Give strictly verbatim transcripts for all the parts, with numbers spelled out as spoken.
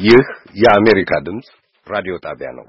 ይህ የአሜሪካ ድምጽ ራዲዮ ጣቢያ ነው።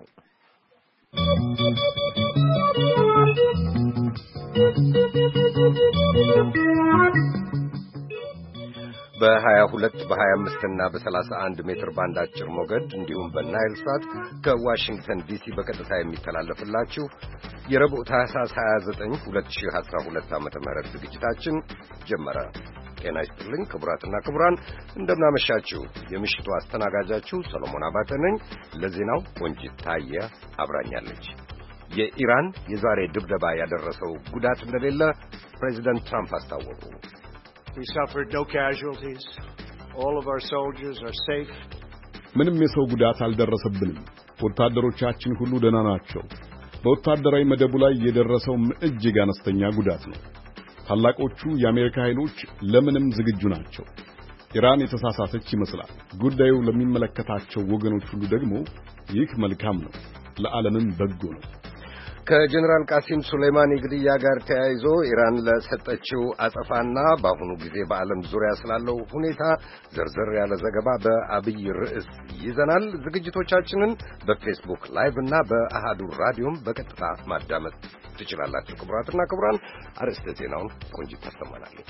በሀያ ሁለት በሀያ አምስት እና በሰላሳ አንድ ሜትር ባንድ አጭር ሞገድ እንዲሁም በናይል ሳት ከዋሽንግተን ዲሲ በቀጥታ የሚተላለፍላችሁ የረቡዕ ታህሳስ ሀያ ዘጠኝ ሁለት ሺህ አስራ ሁለት ዓመተ ምህረት ዝግጅታችን ጀመረ። ጤና ይስጥልኝ ክቡራትና ክቡራን፣ እንደምናመሻችሁ። የምሽቱ አስተናጋጃችሁ ሰሎሞን አባተ ነኝ። ለዜናው ቆንጂት ታየ አብራኛለች። የኢራን የዛሬ ድብደባ ያደረሰው ጉዳት እንደሌለ ፕሬዚደንት ትራምፕ አስታወቁ። We suffered no casualties. All of our soldiers are safe. ምንም የሰው ጉዳት አልደረሰብንም። ወታደሮቻችን ሁሉ ደህና ናቸው። በወታደራዊ መደቡ ላይ የደረሰው እጅግ አነስተኛ ጉዳት ነው። ታላቆቹ የአሜሪካ ኃይሎች ለምንም ዝግጁ ናቸው። ኢራን የተሳሳተች ይመስላል። ጉዳዩ ለሚመለከታቸው ወገኖች ሁሉ ደግሞ ይህ መልካም ነው፣ ለዓለምም በጎ ነው። ከጀነራል ቃሲም ሱሌማኒ ግድያ ጋር ተያይዞ ኢራን ለሰጠችው አጸፋና በአሁኑ ጊዜ በዓለም ዙሪያ ስላለው ሁኔታ ዘርዘር ያለ ዘገባ በአብይ ርዕስ ይዘናል። ዝግጅቶቻችንን በፌስቡክ ላይቭ እና በአሃዱ ራዲዮም በቀጥታ ማዳመጥ ትችላላችሁ። ክቡራትና ክቡራን፣ አርዕስተ ዜናውን ቆንጂት ታሰማናለች።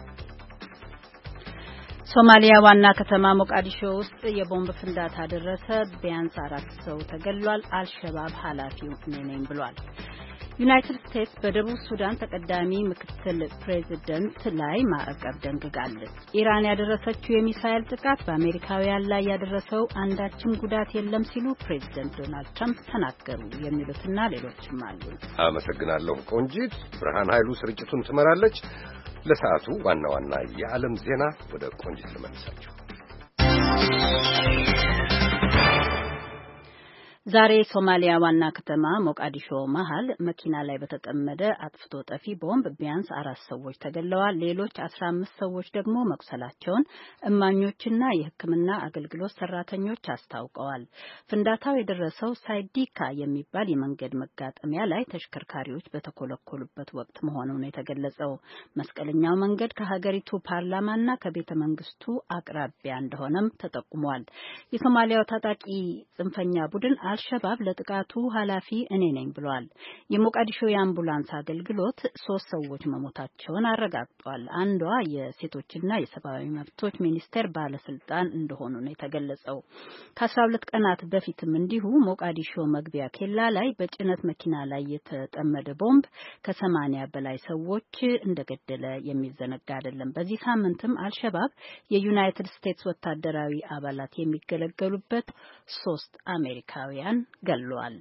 ሶማሊያ ዋና ከተማ ሞቃዲሾ ውስጥ የቦምብ ፍንዳታ ደረሰ። ቢያንስ አራት ሰው ተገድሏል። አልሸባብ ኃላፊው እኔ ነኝ ብሏል። ዩናይትድ ስቴትስ በደቡብ ሱዳን ተቀዳሚ ምክትል ፕሬዚደንት ላይ ማዕቀብ ደንግጋለች። ኢራን ያደረሰችው የሚሳኤል ጥቃት በአሜሪካውያን ላይ ያደረሰው አንዳችም ጉዳት የለም ሲሉ ፕሬዚደንት ዶናልድ ትራምፕ ተናገሩ። የሚሉትና ሌሎችም አሉ። አመሰግናለሁ ቆንጂት። ብርሃን ኃይሉ ስርጭቱን ትመራለች። ለሰዓቱ ዋና ዋና የዓለም ዜና ወደ ቆንጂት ልመልሳችሁ። ዛሬ ሶማሊያ ዋና ከተማ ሞቃዲሾ መሃል መኪና ላይ በተጠመደ አጥፍቶ ጠፊ ቦምብ ቢያንስ አራት ሰዎች ተገድለዋል። ሌሎች አስራ አምስት ሰዎች ደግሞ መቁሰላቸውን እማኞችና የሕክምና አገልግሎት ሰራተኞች አስታውቀዋል። ፍንዳታው የደረሰው ሳይዲካ የሚባል የመንገድ መጋጠሚያ ላይ ተሽከርካሪዎች በተኮለኮሉበት ወቅት መሆኑ ነው የተገለጸው። መስቀለኛው መንገድ ከሀገሪቱ ፓርላማና ከቤተ መንግስቱ አቅራቢያ እንደሆነም ተጠቁሟል። የሶማሊያው ታጣቂ ጽንፈኛ ቡድን አልሸባብ ለጥቃቱ ኃላፊ እኔ ነኝ ብሏል። የሞቃዲሾ የአምቡላንስ አገልግሎት ሶስት ሰዎች መሞታቸውን አረጋግጧል። አንዷ የሴቶችና የሰብአዊ መብቶች ሚኒስቴር ባለስልጣን እንደሆኑ ነው የተገለጸው። ከአስራ ሁለት ቀናት በፊትም እንዲሁ ሞቃዲሾ መግቢያ ኬላ ላይ በጭነት መኪና ላይ የተጠመደ ቦምብ ከሰማንያ በላይ ሰዎች እንደገደለ የሚዘነጋ አይደለም። በዚህ ሳምንትም አልሸባብ የዩናይትድ ስቴትስ ወታደራዊ አባላት የሚገለገሉበት ሶስት አሜሪካውያን ገሏል።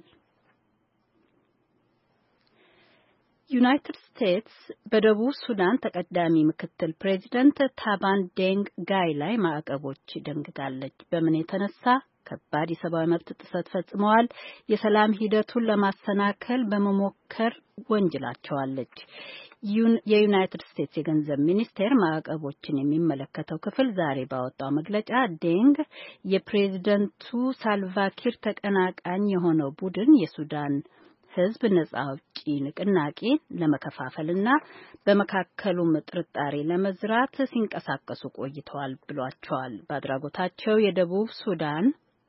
ዩናይትድ ስቴትስ በደቡብ ሱዳን ተቀዳሚ ምክትል ፕሬዚደንት ታባን ዴንግ ጋይ ላይ ማዕቀቦች ደንግጋለች። በምን የተነሳ? ከባድ የሰብአዊ መብት ጥሰት ፈጽመዋል፣ የሰላም ሂደቱን ለማሰናከል በመሞከር ወንጅላቸዋለች። የዩናይትድ ስቴትስ የገንዘብ ሚኒስቴር ማዕቀቦችን የሚመለከተው ክፍል ዛሬ ባወጣው መግለጫ ዴንግ የፕሬዝደንቱ ሳልቫኪር ተቀናቃኝ የሆነው ቡድን የሱዳን ሕዝብ ነጻ አውጪ ንቅናቄ ለመከፋፈልና በመካከሉም ጥርጣሬ ለመዝራት ሲንቀሳቀሱ ቆይተዋል ብሏቸዋል። በአድራጎታቸው የደቡብ ሱዳን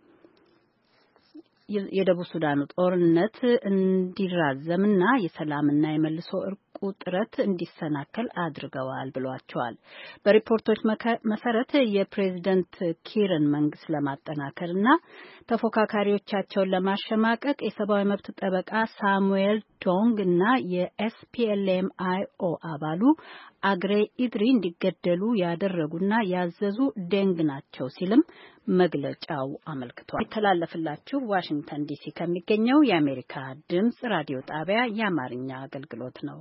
የደቡብ ሱዳኑ ጦርነት እንዲራዘምና የሰላምና የመልሶ እርቁ ጥረት እንዲሰናከል አድርገዋል ብሏቸዋል። በሪፖርቶች መሰረት የፕሬዝደንት ኪርን መንግስት ለማጠናከርና ተፎካካሪዎቻቸውን ለማሸማቀቅ የሰብአዊ መብት ጠበቃ ሳሙኤል ዶንግ እና የኤስፒኤልኤም አይኦ አባሉ አግሬ ኢድሪ እንዲገደሉ ያደረጉና ያዘዙ ዴንግ ናቸው ሲልም መግለጫው አመልክቷል። የተላለፈላችሁ ዋሽንግተን ዲሲ ከሚገኘው የአሜሪካ ድምጽ ራዲዮ ጣቢያ የአማርኛ አገልግሎት ነው።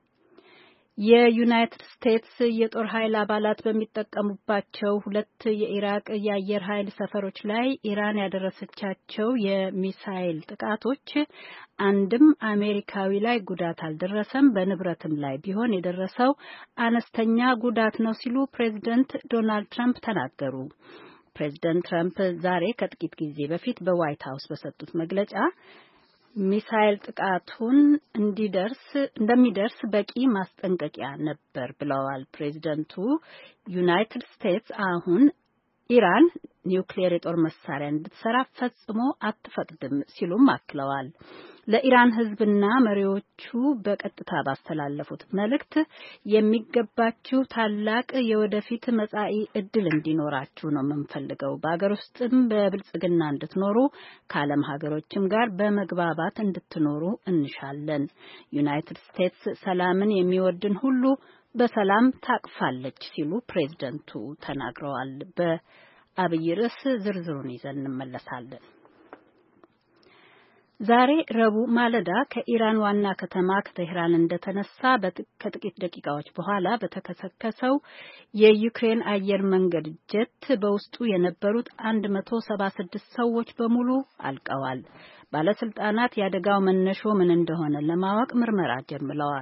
የዩናይትድ ስቴትስ የጦር ኃይል አባላት በሚጠቀሙባቸው ሁለት የኢራቅ የአየር ኃይል ሰፈሮች ላይ ኢራን ያደረሰቻቸው የሚሳኤል ጥቃቶች አንድም አሜሪካዊ ላይ ጉዳት አልደረሰም፣ በንብረትም ላይ ቢሆን የደረሰው አነስተኛ ጉዳት ነው ሲሉ ፕሬዚደንት ዶናልድ ትራምፕ ተናገሩ። ፕሬዚደንት ትራምፕ ዛሬ ከጥቂት ጊዜ በፊት በዋይት ሀውስ በሰጡት መግለጫ ሚሳኤል ጥቃቱን እንዲደርስ እንደሚደርስ በቂ ማስጠንቀቂያ ነበር ብለዋል። ፕሬዚደንቱ ዩናይትድ ስቴትስ አሁን ኢራን ኒውክሌር የጦር መሳሪያ እንድትሰራ ፈጽሞ አትፈቅድም ሲሉም አክለዋል። ለኢራን ሕዝብና መሪዎቹ በቀጥታ ባስተላለፉት መልእክት የሚገባችሁ ታላቅ የወደፊት መጻኢ ዕድል እንዲኖራችሁ ነው የምንፈልገው። በአገር ውስጥም በብልጽግና እንድትኖሩ ከዓለም ሀገሮችም ጋር በመግባባት እንድትኖሩ እንሻለን። ዩናይትድ ስቴትስ ሰላምን የሚወድን ሁሉ በሰላም ታቅፋለች ሲሉ ፕሬዝደንቱ ተናግረዋል። በአብይ ርዕስ ዝርዝሩን ይዘን እንመለሳለን። ዛሬ ረቡዕ ማለዳ ከኢራን ዋና ከተማ ከቴህራን እንደተነሳ ከጥቂት ደቂቃዎች በኋላ በተከሰከሰው የዩክሬን አየር መንገድ ጀት በውስጡ የነበሩት አንድ መቶ ሰባ ስድስት ሰዎች በሙሉ አልቀዋል። ባለስልጣናት የአደጋው መነሾ ምን እንደሆነ ለማወቅ ምርመራ ጀምረዋል።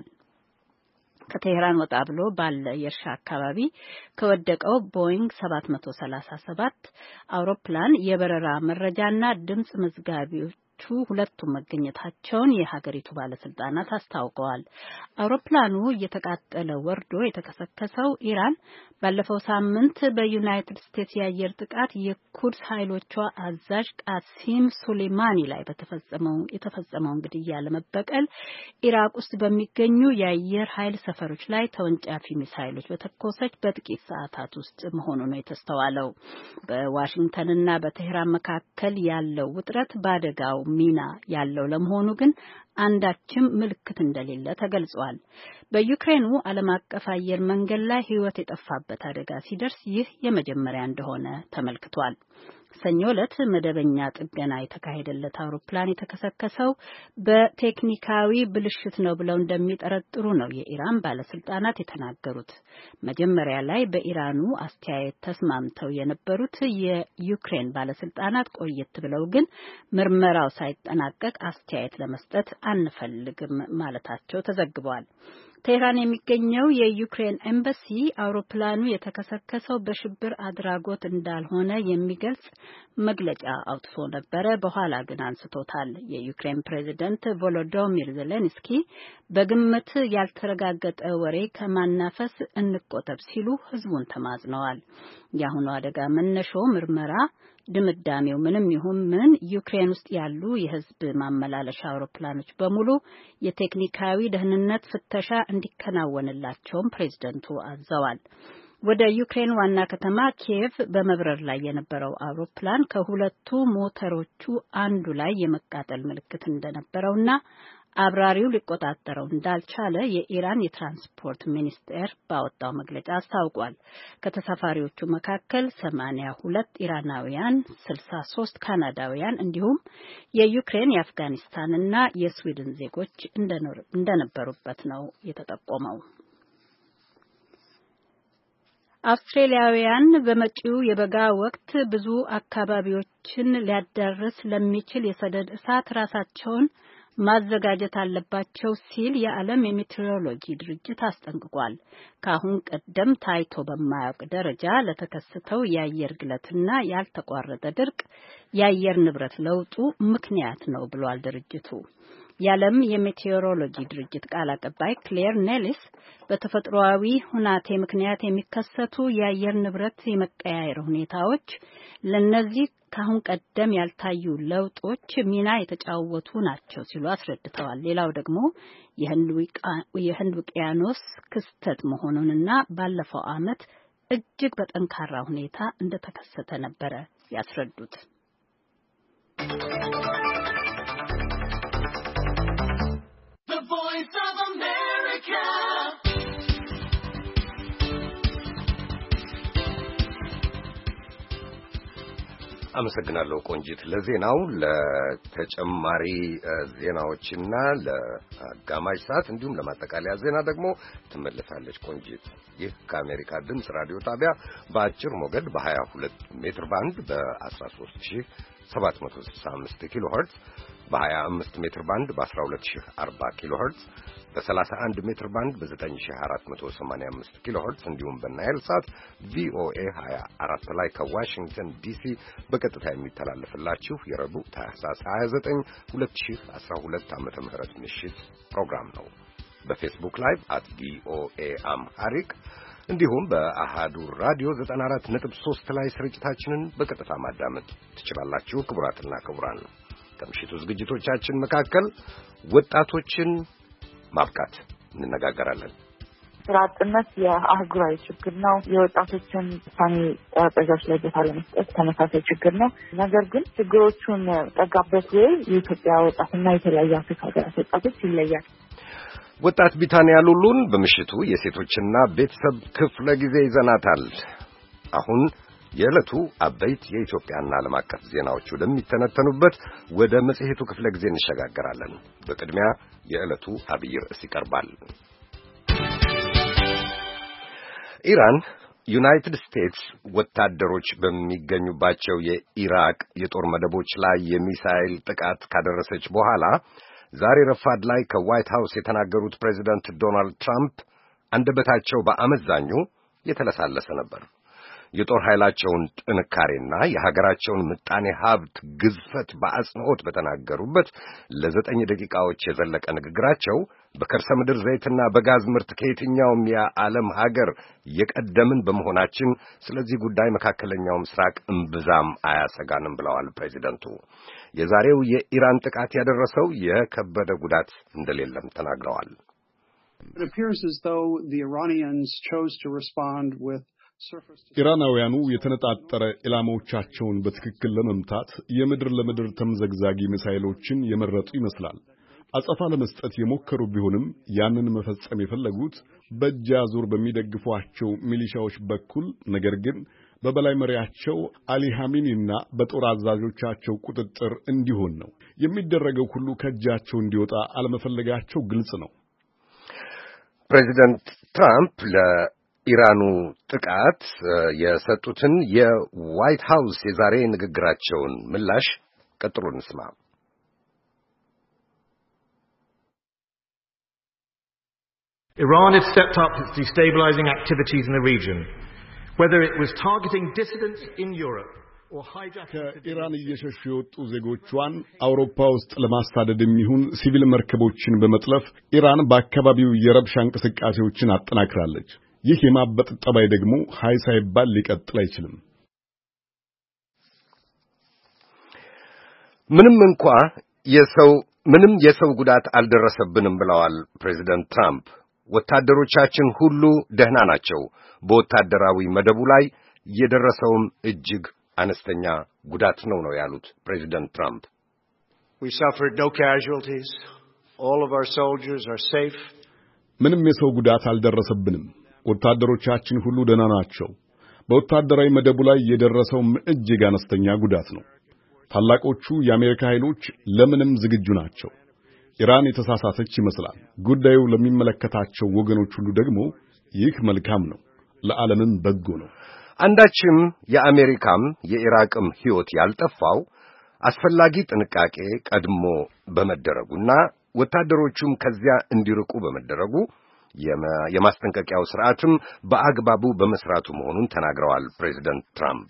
ከቴህራን ወጣ ብሎ ባለ የእርሻ አካባቢ ከወደቀው ቦይንግ ሰባት መቶ ሰላሳ ሰባት አውሮፕላን የበረራ መረጃና ድምጽ መዝጋቢዎች ሁለቱም መገኘታቸውን የሀገሪቱ ባለስልጣናት አስታውቀዋል። አውሮፕላኑ እየተቃጠለ ወርዶ የተከሰከሰው ኢራን ባለፈው ሳምንት በዩናይትድ ስቴትስ የአየር ጥቃት የኩድስ ኃይሎቿ አዛዥ ቃሲም ሱሌማኒ ላይ በተፈጸመው የተፈጸመውን ግድያ ለመበቀል ኢራቅ ውስጥ በሚገኙ የአየር ኃይል ሰፈሮች ላይ ተወንጫፊ ሚሳይሎች በተኮሰች በጥቂት ሰዓታት ውስጥ መሆኑ ነው የተስተዋለው። በዋሽንግተንና በቴህራን መካከል ያለው ውጥረት በአደጋው ሚና ያለው ለመሆኑ ግን አንዳችም ምልክት እንደሌለ ተገልጿል። በዩክሬኑ ዓለም አቀፍ አየር መንገድ ላይ ሕይወት የጠፋበት አደጋ ሲደርስ ይህ የመጀመሪያ እንደሆነ ተመልክቷል። ሰኞ ዕለት መደበኛ ጥገና የተካሄደለት አውሮፕላን የተከሰከሰው በቴክኒካዊ ብልሽት ነው ብለው እንደሚጠረጥሩ ነው የኢራን ባለስልጣናት የተናገሩት። መጀመሪያ ላይ በኢራኑ አስተያየት ተስማምተው የነበሩት የዩክሬን ባለስልጣናት ቆየት ብለው ግን ምርመራው ሳይጠናቀቅ አስተያየት ለመስጠት አንፈልግም ማለታቸው ተዘግቧል። ቴህራን የሚገኘው የዩክሬን ኤምባሲ አውሮፕላኑ የተከሰከሰው በሽብር አድራጎት እንዳልሆነ የሚገልጽ መግለጫ አውጥቶ ነበረ። በኋላ ግን አንስቶታል። የዩክሬን ፕሬዝዳንት ቮሎዶሚር ዜሌንስኪ በግምት ያልተረጋገጠ ወሬ ከማናፈስ እንቆጠብ ሲሉ ህዝቡን ተማጽነዋል። የአሁኑ አደጋ መነሾ ምርመራ ድምዳሜው ምንም ይሁን ምን ዩክሬን ውስጥ ያሉ የህዝብ ማመላለሻ አውሮፕላኖች በሙሉ የቴክኒካዊ ደህንነት ፍተሻ እንዲከናወንላቸውም ፕሬዝደንቱ አዘዋል። ወደ ዩክሬን ዋና ከተማ ኪየቭ በመብረር ላይ የነበረው አውሮፕላን ከሁለቱ ሞተሮቹ አንዱ ላይ የመቃጠል ምልክት እንደነበረውና አብራሪው ሊቆጣጠረው እንዳልቻለ የኢራን የትራንስፖርት ሚኒስቴር ባወጣው መግለጫ አስታውቋል። ከተሳፋሪዎቹ መካከል ሰማንያ ሁለት ኢራናውያን፣ ስልሳ ሶስት ካናዳውያን እንዲሁም የዩክሬን የአፍጋኒስታንና የስዊድን ዜጎች እንደነበሩበት ነው የተጠቆመው። አውስትራሊያውያን በመጪው የበጋ ወቅት ብዙ አካባቢዎችን ሊያዳርስ ለሚችል የሰደድ እሳት ራሳቸውን ማዘጋጀት አለባቸው ሲል የዓለም የሜትሮሎጂ ድርጅት አስጠንቅቋል። ከአሁን ቀደም ታይቶ በማያውቅ ደረጃ ለተከሰተው የአየር ግለትና ያልተቋረጠ ድርቅ የአየር ንብረት ለውጡ ምክንያት ነው ብሏል ድርጅቱ። የዓለም የሜቴዎሮሎጂ ድርጅት ቃል አቀባይ ክሌር ኔሊስ በተፈጥሮአዊ ሁናቴ ምክንያት የሚከሰቱ የአየር ንብረት የመቀያየር ሁኔታዎች ለነዚህ ካሁን ቀደም ያልታዩ ለውጦች ሚና የተጫወቱ ናቸው ሲሉ አስረድተዋል። ሌላው ደግሞ የህንድ ውቅያኖስ ክስተት መሆኑንና ባለፈው ዓመት እጅግ በጠንካራ ሁኔታ እንደተከሰተ ነበረ ያስረዱት። አመሰግናለሁ ቆንጂት ለዜናው። ለተጨማሪ ዜናዎችና ለአጋማሽ ሰዓት እንዲሁም ለማጠቃለያ ዜና ደግሞ ትመለሳለች ቆንጂት። ይህ ከአሜሪካ ድምፅ ራዲዮ ጣቢያ በአጭር ሞገድ በሀያ ሁለት ሜትር ባንድ በ13765 ኪሎ ሄርትዝ በሀያ አምስት ሜትር ባንድ በ12040 ኪሎ ሄርትዝ በ31 ሜትር ባንድ በ9485 ኪሎ ሄርትዝ እንዲሁም በናይል ሳት ቪኦኤ ሃያ አራት ላይ ከዋሽንግተን ዲሲ በቀጥታ የሚተላለፍላችሁ የረቡዕ ታህሳስ ሃያ ዘጠኝ ሁለት ሺህ አስራ ሁለት ዓመተ ምህረት ምሽት ፕሮግራም ነው። በፌስቡክ ላይቭ አት ቪኦኤ አምሃሪክ እንዲሁም በአሃዱ ራዲዮ ዘጠና አራት ነጥብ ሶስት ላይ ስርጭታችንን በቀጥታ ማዳመጥ ትችላላችሁ። ክቡራትና ክቡራን፣ ከምሽቱ ዝግጅቶቻችን መካከል ወጣቶችን ማብቃት እንነጋገራለን። ስራ አጥነት የአህጉራዊ ችግር ነው። የወጣቶችን ውሳኔ ጠረጴዛዎች ላይ ቦታ ለመስጠት ተመሳሳይ ችግር ነው። ነገር ግን ችግሮቹን ጠጋበት ወይ የኢትዮጵያ ወጣትና የተለያዩ አፍሪካ ሀገራት ወጣቶች ይለያል። ወጣት ቢታንያ ሉሉን በምሽቱ የሴቶችና ቤተሰብ ክፍለ ጊዜ ይዘናታል። አሁን የዕለቱ አበይት የኢትዮጵያና ዓለም አቀፍ ዜናዎች ወደሚተነተኑበት ወደ መጽሔቱ ክፍለ ጊዜ እንሸጋገራለን። በቅድሚያ የዕለቱ አብይ ርዕስ ይቀርባል። ኢራን ዩናይትድ ስቴትስ ወታደሮች በሚገኙባቸው የኢራቅ የጦር መደቦች ላይ የሚሳኤል ጥቃት ካደረሰች በኋላ ዛሬ ረፋድ ላይ ከዋይት ሃውስ የተናገሩት ፕሬዚደንት ዶናልድ ትራምፕ አንደበታቸው በአመዛኙ የተለሳለሰ ነበር። የጦር ኃይላቸውን ጥንካሬና የሀገራቸውን ምጣኔ ሀብት ግዝፈት በአጽንኦት በተናገሩበት ለዘጠኝ ደቂቃዎች የዘለቀ ንግግራቸው በከርሰ ምድር ዘይትና በጋዝ ምርት ከየትኛውም የዓለም ሀገር የቀደምን በመሆናችን ስለዚህ ጉዳይ መካከለኛው ምስራቅ እምብዛም አያሰጋንም ብለዋል ፕሬዚደንቱ። የዛሬው የኢራን ጥቃት ያደረሰው የከበደ ጉዳት እንደሌለም ተናግረዋል። It appears as though the Iranians chose to respond with ኢራናውያኑ የተነጣጠረ ኢላማዎቻቸውን በትክክል ለመምታት የምድር ለምድር ተምዘግዛጊ ሚሳኤሎችን የመረጡ ይመስላል። አጸፋ ለመስጠት የሞከሩ ቢሆንም ያንን መፈጸም የፈለጉት በእጅ አዙር በሚደግፏቸው ሚሊሻዎች በኩል ነገር ግን በበላይ መሪያቸው አሊ ሐሚኒና በጦር አዛዦቻቸው ቁጥጥር እንዲሆን ነው። የሚደረገው ሁሉ ከእጃቸው እንዲወጣ አለመፈለጋቸው ግልጽ ነው። ፕሬዚደንት ትራምፕ ለ ኢራኑ ጥቃት የሰጡትን የዋይት ሃውስ የዛሬ ንግግራቸውን ምላሽ ቀጥሎ እንስማ። Iran had stepped up its destabilizing activities in the region, whether it was targeting dissidents in Europe or hijacking ከኢራን እየሸሹ የወጡ ዜጎቿን አውሮፓ ውስጥ ለማሳደድ የሚሆን ሲቪል መርከቦችን በመጥለፍ ኢራን በአካባቢው የረብሻ እንቅስቃሴዎችን አጠናክራለች። ይህ የማበጥ ጠባይ ደግሞ ሀይ ሳይባል ሊቀጥል አይችልም። ምንም እንኳ የሰው ምንም የሰው ጉዳት አልደረሰብንም ብለዋል ፕሬዚደንት ትራምፕ። ወታደሮቻችን ሁሉ ደህና ናቸው። በወታደራዊ መደቡ ላይ የደረሰውም እጅግ አነስተኛ ጉዳት ነው ነው ያሉት ፕሬዚደንት ትራምፕ። We suffered no casualties. All of our soldiers are safe. ምንም የሰው ጉዳት አልደረሰብንም። ወታደሮቻችን ሁሉ ደህና ናቸው። በወታደራዊ መደቡ ላይ የደረሰውም እጅግ አነስተኛ ጉዳት ነው። ታላቆቹ የአሜሪካ ኃይሎች ለምንም ዝግጁ ናቸው። ኢራን የተሳሳተች ይመስላል። ጉዳዩ ለሚመለከታቸው ወገኖች ሁሉ ደግሞ ይህ መልካም ነው፣ ለዓለምም በጎ ነው። አንዳችም የአሜሪካም የኢራቅም ሕይወት ያልጠፋው አስፈላጊ ጥንቃቄ ቀድሞ በመደረጉና ወታደሮቹም ከዚያ እንዲርቁ በመደረጉ የማስጠንቀቂያው ስርዓትም በአግባቡ በመስራቱ መሆኑን ተናግረዋል ፕሬዚደንት ትራምፕ።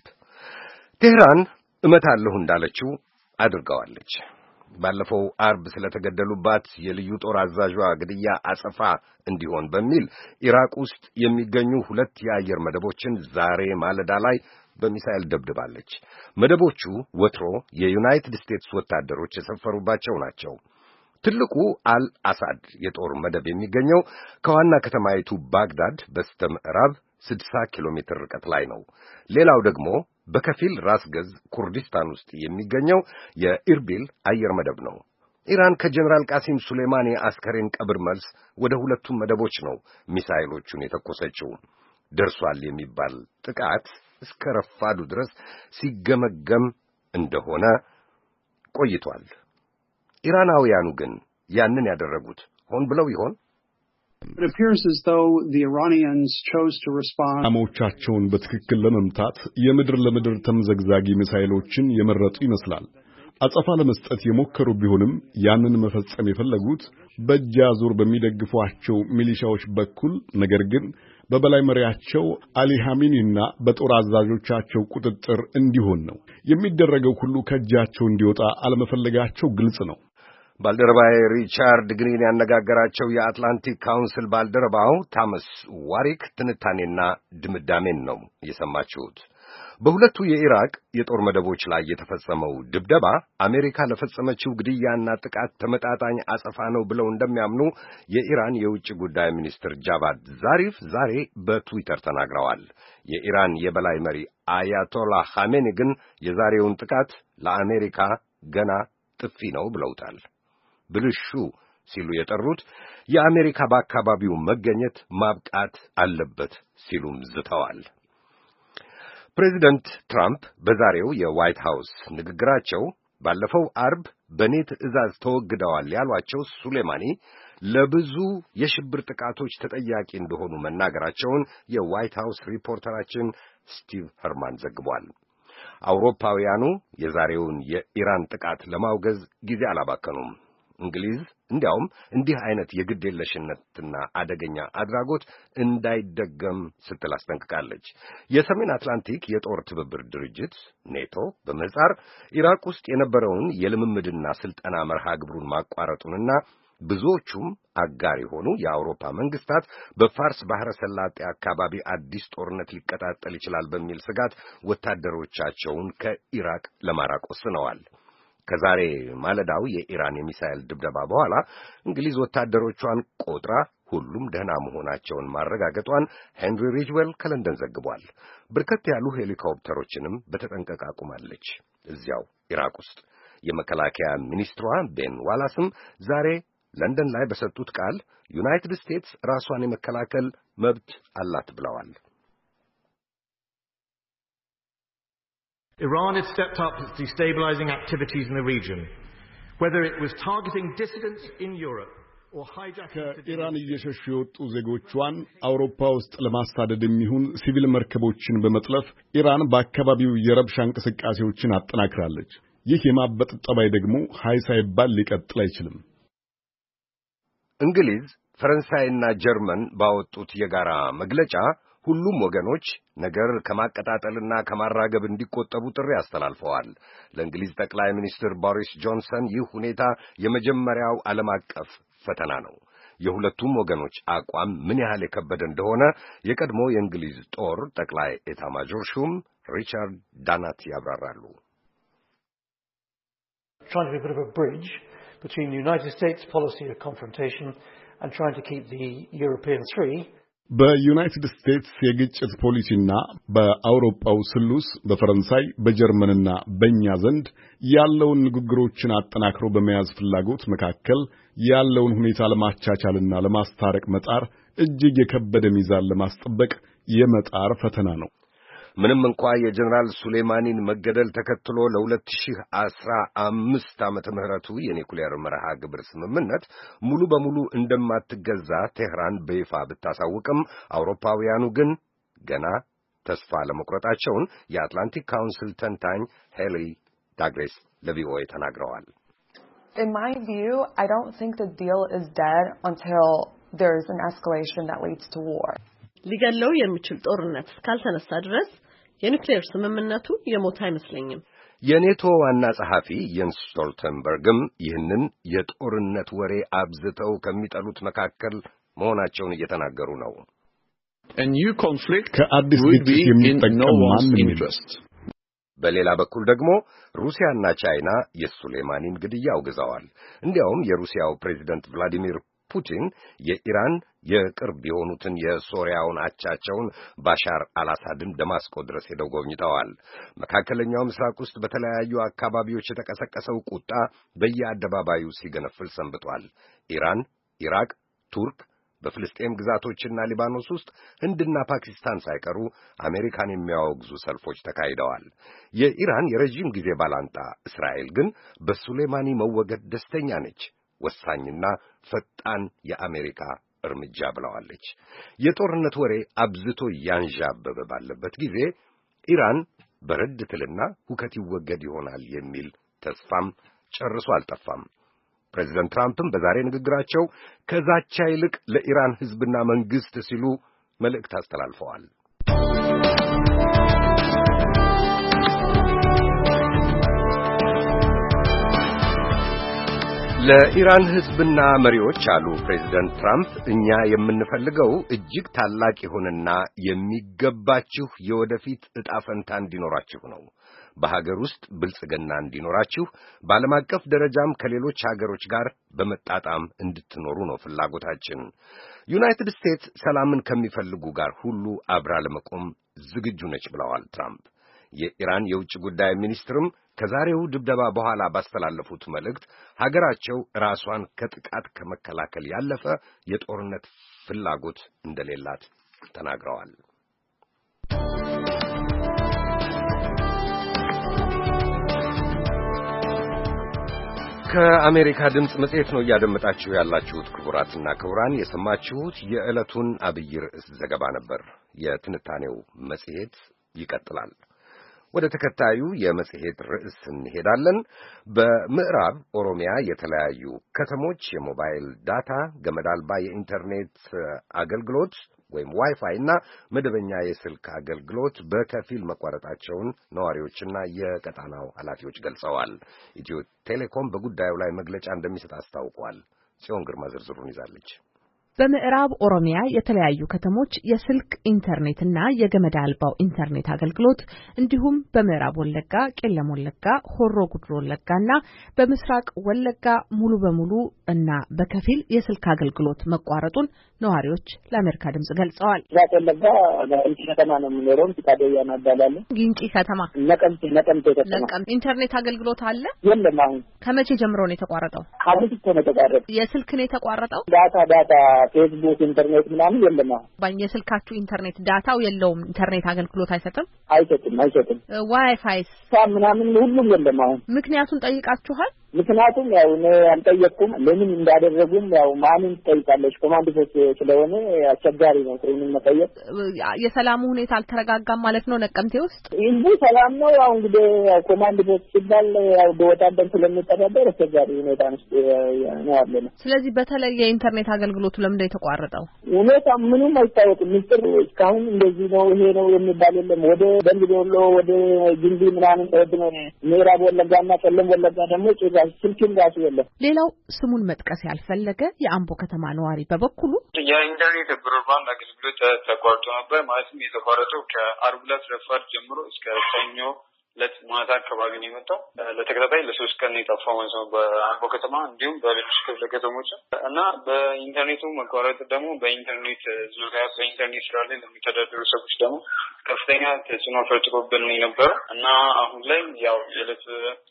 ቴህራን እመታለሁ እንዳለችው አድርገዋለች። ባለፈው አርብ ስለተገደሉባት የልዩ ጦር አዛዧ ግድያ አጸፋ እንዲሆን በሚል ኢራቅ ውስጥ የሚገኙ ሁለት የአየር መደቦችን ዛሬ ማለዳ ላይ በሚሳኤል ደብድባለች። መደቦቹ ወትሮ የዩናይትድ ስቴትስ ወታደሮች የሰፈሩባቸው ናቸው። ትልቁ አልአሳድ የጦር መደብ የሚገኘው ከዋና ከተማይቱ ባግዳድ በስተምዕራብ ስድሳ ኪሎ ሜትር ርቀት ላይ ነው። ሌላው ደግሞ በከፊል ራስ ገዝ ኩርዲስታን ውስጥ የሚገኘው የኢርቢል አየር መደብ ነው። ኢራን ከጀነራል ቃሲም ሱሌማኒ አስከሬን ቀብር መልስ ወደ ሁለቱም መደቦች ነው ሚሳኤሎቹን የተኮሰችው። ደርሷል የሚባል ጥቃት እስከ ረፋዱ ድረስ ሲገመገም እንደሆነ ቆይቷል። ኢራናውያኑ ግን ያንን ያደረጉት ሆን ብለው ይሆን? It appears as though the Iranians chose to respond. አሞቻቸውን በትክክል ለመምታት የምድር ለምድር ተምዘግዛጊ ሚሳኤሎችን የመረጡ ይመስላል። አጸፋ ለመስጠት የሞከሩ ቢሆንም ያንን መፈጸም የፈለጉት በእጅ አዙር በሚደግፏቸው ሚሊሻዎች በኩል ነገር ግን በበላይ መሪያቸው አሊ ሐሚኒና በጦር አዛዦቻቸው ቁጥጥር እንዲሆን ነው። የሚደረገው ሁሉ ከእጃቸው እንዲወጣ አለመፈለጋቸው ግልጽ ነው። ባልደረባዬ ሪቻርድ ግሪን ያነጋገራቸው የአትላንቲክ ካውንስል ባልደረባው ታመስ ዋሪክ ትንታኔና ድምዳሜን ነው የሰማችሁት። በሁለቱ የኢራቅ የጦር መደቦች ላይ የተፈጸመው ድብደባ አሜሪካ ለፈጸመችው ግድያና ጥቃት ተመጣጣኝ አጸፋ ነው ብለው እንደሚያምኑ የኢራን የውጭ ጉዳይ ሚኒስትር ጃቫድ ዛሪፍ ዛሬ በትዊተር ተናግረዋል። የኢራን የበላይ መሪ አያቶላ ኻሜኒ ግን የዛሬውን ጥቃት ለአሜሪካ ገና ጥፊ ነው ብለውታል። ብልሹ ሲሉ የጠሩት የአሜሪካ በአካባቢው መገኘት ማብቃት አለበት ሲሉም ዝተዋል። ፕሬዚደንት ትራምፕ በዛሬው የዋይት ሃውስ ንግግራቸው ባለፈው አርብ በኔ ትዕዛዝ ተወግደዋል ያሏቸው ሱሌማኒ ለብዙ የሽብር ጥቃቶች ተጠያቂ እንደሆኑ መናገራቸውን የዋይት ሃውስ ሪፖርተራችን ስቲቭ ኸርማን ዘግቧል። አውሮፓውያኑ የዛሬውን የኢራን ጥቃት ለማውገዝ ጊዜ አላባከኑም። እንግሊዝ እንዲያውም እንዲህ አይነት የግዴለሽነትና አደገኛ አድራጎት እንዳይደገም ስትል አስጠንቅቃለች። የሰሜን አትላንቲክ የጦር ትብብር ድርጅት ኔቶ በምህጻር ኢራቅ ውስጥ የነበረውን የልምምድና ስልጠና መርሃ ግብሩን ማቋረጡንና ብዙዎቹም አጋር የሆኑ የአውሮፓ መንግስታት በፋርስ ባህረ ሰላጤ አካባቢ አዲስ ጦርነት ሊቀጣጠል ይችላል በሚል ስጋት ወታደሮቻቸውን ከኢራቅ ለማራቅ ወስነዋል። ከዛሬ ማለዳው የኢራን የሚሳኤል ድብደባ በኋላ እንግሊዝ ወታደሮቿን ቆጥራ ሁሉም ደህና መሆናቸውን ማረጋገጧን ሄንሪ ሪጅዌል ከለንደን ዘግቧል። በርከት ያሉ ሄሊኮፕተሮችንም በተጠንቀቅ አቁማለች እዚያው ኢራቅ ውስጥ። የመከላከያ ሚኒስትሯ ቤን ዋላስም ዛሬ ለንደን ላይ በሰጡት ቃል ዩናይትድ ስቴትስ ራሷን የመከላከል መብት አላት ብለዋል። Iran had stepped up its destabilizing activities in the region, whether it was targeting dissidents in Europe or hijacking ከኢራን እየሸሹ የወጡ ዜጎቿን አውሮፓ ውስጥ ለማሳደድ የሚሆን ሲቪል መርከቦችን በመጥለፍ ኢራን በአካባቢው የረብሻ እንቅስቃሴዎችን አጠናክራለች። ይህ የማበጥ ጠባይ ደግሞ ሀይ ሳይባል ሊቀጥል አይችልም። እንግሊዝ፣ ፈረንሳይና ጀርመን ባወጡት የጋራ መግለጫ ሁሉም ወገኖች ነገር ከማቀጣጠልና ከማራገብ እንዲቆጠቡ ጥሪ አስተላልፈዋል። ለእንግሊዝ ጠቅላይ ሚኒስትር ቦሪስ ጆንሰን ይህ ሁኔታ የመጀመሪያው ዓለም አቀፍ ፈተና ነው። የሁለቱም ወገኖች አቋም ምን ያህል የከበደ እንደሆነ የቀድሞ የእንግሊዝ ጦር ጠቅላይ ኤታማዦር ሹም ሪቻርድ ዳናት ያብራራሉ። Trying to be a bit of a bridge between the United States policy of confrontation and trying to keep the European three በዩናይትድ ስቴትስ የግጭት ፖሊሲና በአውሮፓው ስሉስ በፈረንሳይ በጀርመንና በእኛ ዘንድ ያለውን ንግግሮችን አጠናክሮ በመያዝ ፍላጎት መካከል ያለውን ሁኔታ ለማቻቻልና ለማስታረቅ መጣር እጅግ የከበደ ሚዛን ለማስጠበቅ የመጣር ፈተና ነው። ምንም እንኳ የጀነራል ሱሌማኒን መገደል ተከትሎ ለ2015 ዓመተ ምህረቱ የኒኩሌር መርሃ ግብር ስምምነት ሙሉ በሙሉ እንደማትገዛ ቴህራን በይፋ ብታሳውቅም አውሮፓውያኑ ግን ገና ተስፋ ለመቁረጣቸውን የአትላንቲክ ካውንስል ተንታኝ ሄሊ ዳግሬስ ለቪኦኤ ተናግረዋል። In my view, I don't think the deal is dead until there is an escalation that leads to war. ሊገለው የሚችል ጦርነት እስካልተነሳ ድረስ የኒውክሌር ስምምነቱ የሞት አይመስለኝም። የኔቶ ዋና ጸሐፊ የንስ ስቶልተንበርግም ይህንን የጦርነት ወሬ አብዝተው ከሚጠሉት መካከል መሆናቸውን እየተናገሩ ነው። ከአዲስ ግጭት የሚጠቀም ማንም የለም። በሌላ በኩል ደግሞ ሩሲያና ቻይና የሱሌማኒን ግድያ አውግዘዋል። እንዲያውም የሩሲያው ፕሬዚደንት ቭላዲሚር ፑቲን የኢራን የቅርብ የሆኑትን የሶሪያውን አቻቸውን ባሻር አልአሳድን ደማስቆ ድረስ ሄደው ጎብኝተዋል። መካከለኛው ምስራቅ ውስጥ በተለያዩ አካባቢዎች የተቀሰቀሰው ቁጣ በየአደባባዩ ሲገነፍል ሰንብቷል። ኢራን፣ ኢራቅ፣ ቱርክ፣ በፍልስጤም ግዛቶችና ሊባኖስ ውስጥ ህንድና ፓኪስታን ሳይቀሩ አሜሪካን የሚያወግዙ ሰልፎች ተካሂደዋል። የኢራን የረጅም ጊዜ ባላንጣ እስራኤል ግን በሱሌማኒ መወገድ ደስተኛ ነች። ወሳኝና ፈጣን የአሜሪካ እርምጃ ብለዋለች። የጦርነት ወሬ አብዝቶ ያንዣበበ ባለበት ጊዜ ኢራን በረድ ትልና ሁከት ይወገድ ይሆናል የሚል ተስፋም ጨርሶ አልጠፋም። ፕሬዚደንት ትራምፕም በዛሬ ንግግራቸው ከዛቻ ይልቅ ለኢራን ህዝብና መንግስት ሲሉ መልእክት አስተላልፈዋል። ለኢራን ህዝብና መሪዎች አሉ ፕሬዝዳንት ትራምፕ እኛ የምንፈልገው እጅግ ታላቅ የሆነና የሚገባችሁ የወደፊት ዕጣ ፈንታ እንዲኖራችሁ ነው። በሀገር ውስጥ ብልጽግና እንዲኖራችሁ፣ በዓለም አቀፍ ደረጃም ከሌሎች ሀገሮች ጋር በመጣጣም እንድትኖሩ ነው ፍላጎታችን። ዩናይትድ ስቴትስ ሰላምን ከሚፈልጉ ጋር ሁሉ አብራ ለመቆም ዝግጁ ነች ብለዋል ትራምፕ። የኢራን የውጭ ጉዳይ ሚኒስትርም ከዛሬው ድብደባ በኋላ ባስተላለፉት መልእክት ሀገራቸው ራሷን ከጥቃት ከመከላከል ያለፈ የጦርነት ፍላጎት እንደሌላት ተናግረዋል። ከአሜሪካ ድምፅ መጽሔት ነው እያደመጣችሁ ያላችሁት። ክቡራትና ክቡራን፣ የሰማችሁት የዕለቱን አብይ ርዕስ ዘገባ ነበር። የትንታኔው መጽሔት ይቀጥላል። ወደ ተከታዩ የመጽሔት ርዕስ እንሄዳለን። በምዕራብ ኦሮሚያ የተለያዩ ከተሞች የሞባይል ዳታ፣ ገመድ አልባ የኢንተርኔት አገልግሎት ወይም ዋይፋይ እና መደበኛ የስልክ አገልግሎት በከፊል መቋረጣቸውን ነዋሪዎችና የቀጣናው ኃላፊዎች ገልጸዋል። ኢትዮ ቴሌኮም በጉዳዩ ላይ መግለጫ እንደሚሰጥ አስታውቋል። ጽዮን ግርማ ዝርዝሩን ይዛለች። በምዕራብ ኦሮሚያ የተለያዩ ከተሞች የስልክ ኢንተርኔትና የገመድ አልባው ኢንተርኔት አገልግሎት እንዲሁም በምዕራብ ወለጋ፣ ቄለም ወለጋ፣ ሆሮ ጉድሮ ወለጋና በምስራቅ ወለጋ ሙሉ በሙሉ እና በከፊል የስልክ አገልግሎት መቋረጡን ነዋሪዎች ለአሜሪካ ድምጽ ገልጸዋል። ምስራቅ ወለጋ ግንጪ ከተማ ነው የምኖረው። ሲታደያ ናባላለ ግንጪ ከተማ ነቀምቴ ነቀምቴ ከተማ ነቀምቴ ኢንተርኔት አገልግሎት አለ የለም። አሁን ከመቼ ጀምሮ ነው የተቋረጠው? ሐሙስ እኮ ነው የተቋረጠው። የስልክ ነው የተቋረጠው? ዳታ ዳታ ፌስቡክ ኢንተርኔት ምናምን የለም። አሁን ባኝ የስልካችሁ ኢንተርኔት ዳታው የለውም። ኢንተርኔት አገልግሎት አይሰጥም አይሰጥም አይሰጥም። ዋይፋይስ ምናምን ሁሉም የለም። አሁን ምክንያቱን ጠይቃችኋል? ምክንያቱም ያው እኔ አልጠየቅኩም። ለምን እንዳደረጉም ያው ማንን ትጠይቃለች? ኮማንድ ፖስት ስለሆነ አስቸጋሪ ነው ስለምን መጠየቅ። የሰላሙ ሁኔታ አልተረጋጋም ማለት ነው ነቀምቴ ውስጥ? እንጂ ሰላም ነው። ያው እንግዲህ ኮማንድ ፖስት ሲባል ያው በወታደር ስለሚተዳደር አስቸጋሪ ሁኔታ ነው ያለው። ስለዚህ በተለይ የኢንተርኔት አገልግሎቱ ለምን የተቋረጠው? ሁኔታ ምንም አይታወቅም። ምስጢር እስካሁን እንደዚህ ነው ይሄ ነው የሚባል የለም። ወደ ደንቢዶሎ ወደ ግንቢ ምናምን ተወድነ ምዕራብ ወለጋና ቄለም ወለጋ ደግሞ ስልክም ራሱ የለም። ሌላው ስሙን መጥቀስ ያልፈለገ የአምቦ ከተማ ነዋሪ በበኩሉ የኢንተርኔት ብሮድባንድ አገልግሎት ተቋርጦ ነበር። ማለትም የተቋረጠው ከአርብ ዕለት ረፋድ ጀምሮ እስከ ሰኞ ዕለት ማታ አካባቢ ነው የመጣው። ለተከታታይ ለሶስት ቀን የጠፋው ማለት ነው በአምቦ ከተማ እንዲሁም በሌሎች ክፍለ ከተሞች እና በኢንተርኔቱ መቋረጥ ደግሞ በኢንተርኔት ዙሪያ በኢንተርኔት ስራ ላይ ለሚተዳደሩ ሰዎች ደግሞ ከፍተኛ ተጽዕኖ ፈጥሮብን ነበር እና አሁን ላይ ያው የዕለት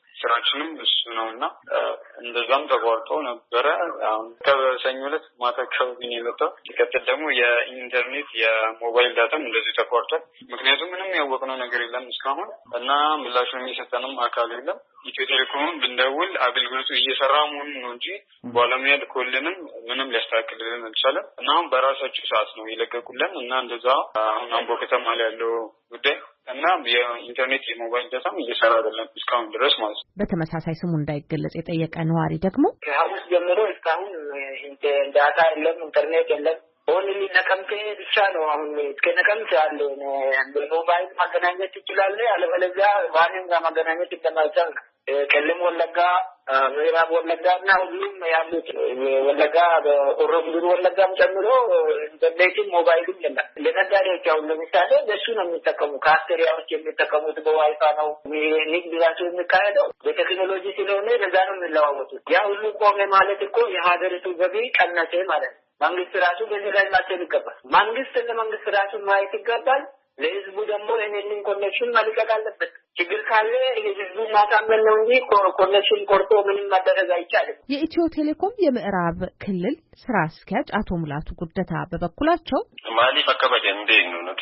ስራችንም እሱ ነውና እንደዛም ተቋርጦ ነበረ። አሁን ከሰኞ ዕለት ማታ አካባቢ ነው የመጣው። ሲቀጥል ደግሞ የኢንተርኔት የሞባይል ዳታም እንደዚህ ተቋርጧል። ምክንያቱም ምንም ያወቅነው ነገር የለም እስካሁን እና ምላሹን የሚሰጠንም አካል የለም። ኢትዮ ቴሌኮም ብንደውል አገልግሎቱ እየሰራ መሆኑን ነው እንጂ ባለሙያ ልኮልንም ምንም ሊያስተካክልልን አልቻለም እና አሁን በራሳቸው ሰዓት ነው የለቀቁልን እና እንደዛ አሁን አምቦ ከተማ ላይ ያለው ጉዳይ እና የኢንተርኔት የሞባይል ዳታም እየሰራ አይደለም እስካሁን ድረስ ማለት ነው። በተመሳሳይ ስሙ እንዳይገለጽ የጠየቀ ነዋሪ ደግሞ ከሐሙስ ጀምሮ እስካሁን ዳታ የለም፣ ኢንተርኔት የለም። ኦንሊ ነቀምቴ ብቻ ነው አሁን እስከ ነቀምቴ አለ በሞባይል ማገናኘት ይችላል። አለበለዚያ ማንም ጋር ማገናኘት እንደማይቻል ቄለም ወለጋ ምዕራብ ወለጋና ሁሉም ያሉት ወለጋ በሆሮ ጉዱሩ ወለጋም ጨምሮ ኢንተርኔትም ሞባይልም የለም። ለነጋዴዎች አሁን ለምሳሌ በሱ ነው የሚጠቀሙ። ካስተሪያዎች የሚጠቀሙት በዋይፋይ ነው። ንግድ ራሱ የሚካሄደው በቴክኖሎጂ ስለሆነ ለዛ ነው የሚለዋወጡት። ያ ሁሉ ቆመ ማለት እኮ የሀገሪቱ ገቢ ቀነሰ ማለት ነው። መንግስት ራሱ በዚህ ላይ ማሰብ ይገባል። መንግስት ለመንግስት ራሱ ማየት ይገባል። ለህዝቡ ደግሞ እኔንን ኮኔክሽን መልቀቅ አለበት። ችግር ካለ ህዝቡ ማሳመን ነው እንጂ ኮኔክሽን ቆርጦ ምንም ማድረግ አይቻልም። የኢትዮ ቴሌኮም የምዕራብ ክልል ስራ አስኪያጅ አቶ ሙላቱ ጉደታ በበኩላቸው ማሊ ፈከበደ እንደ ነው ነቲ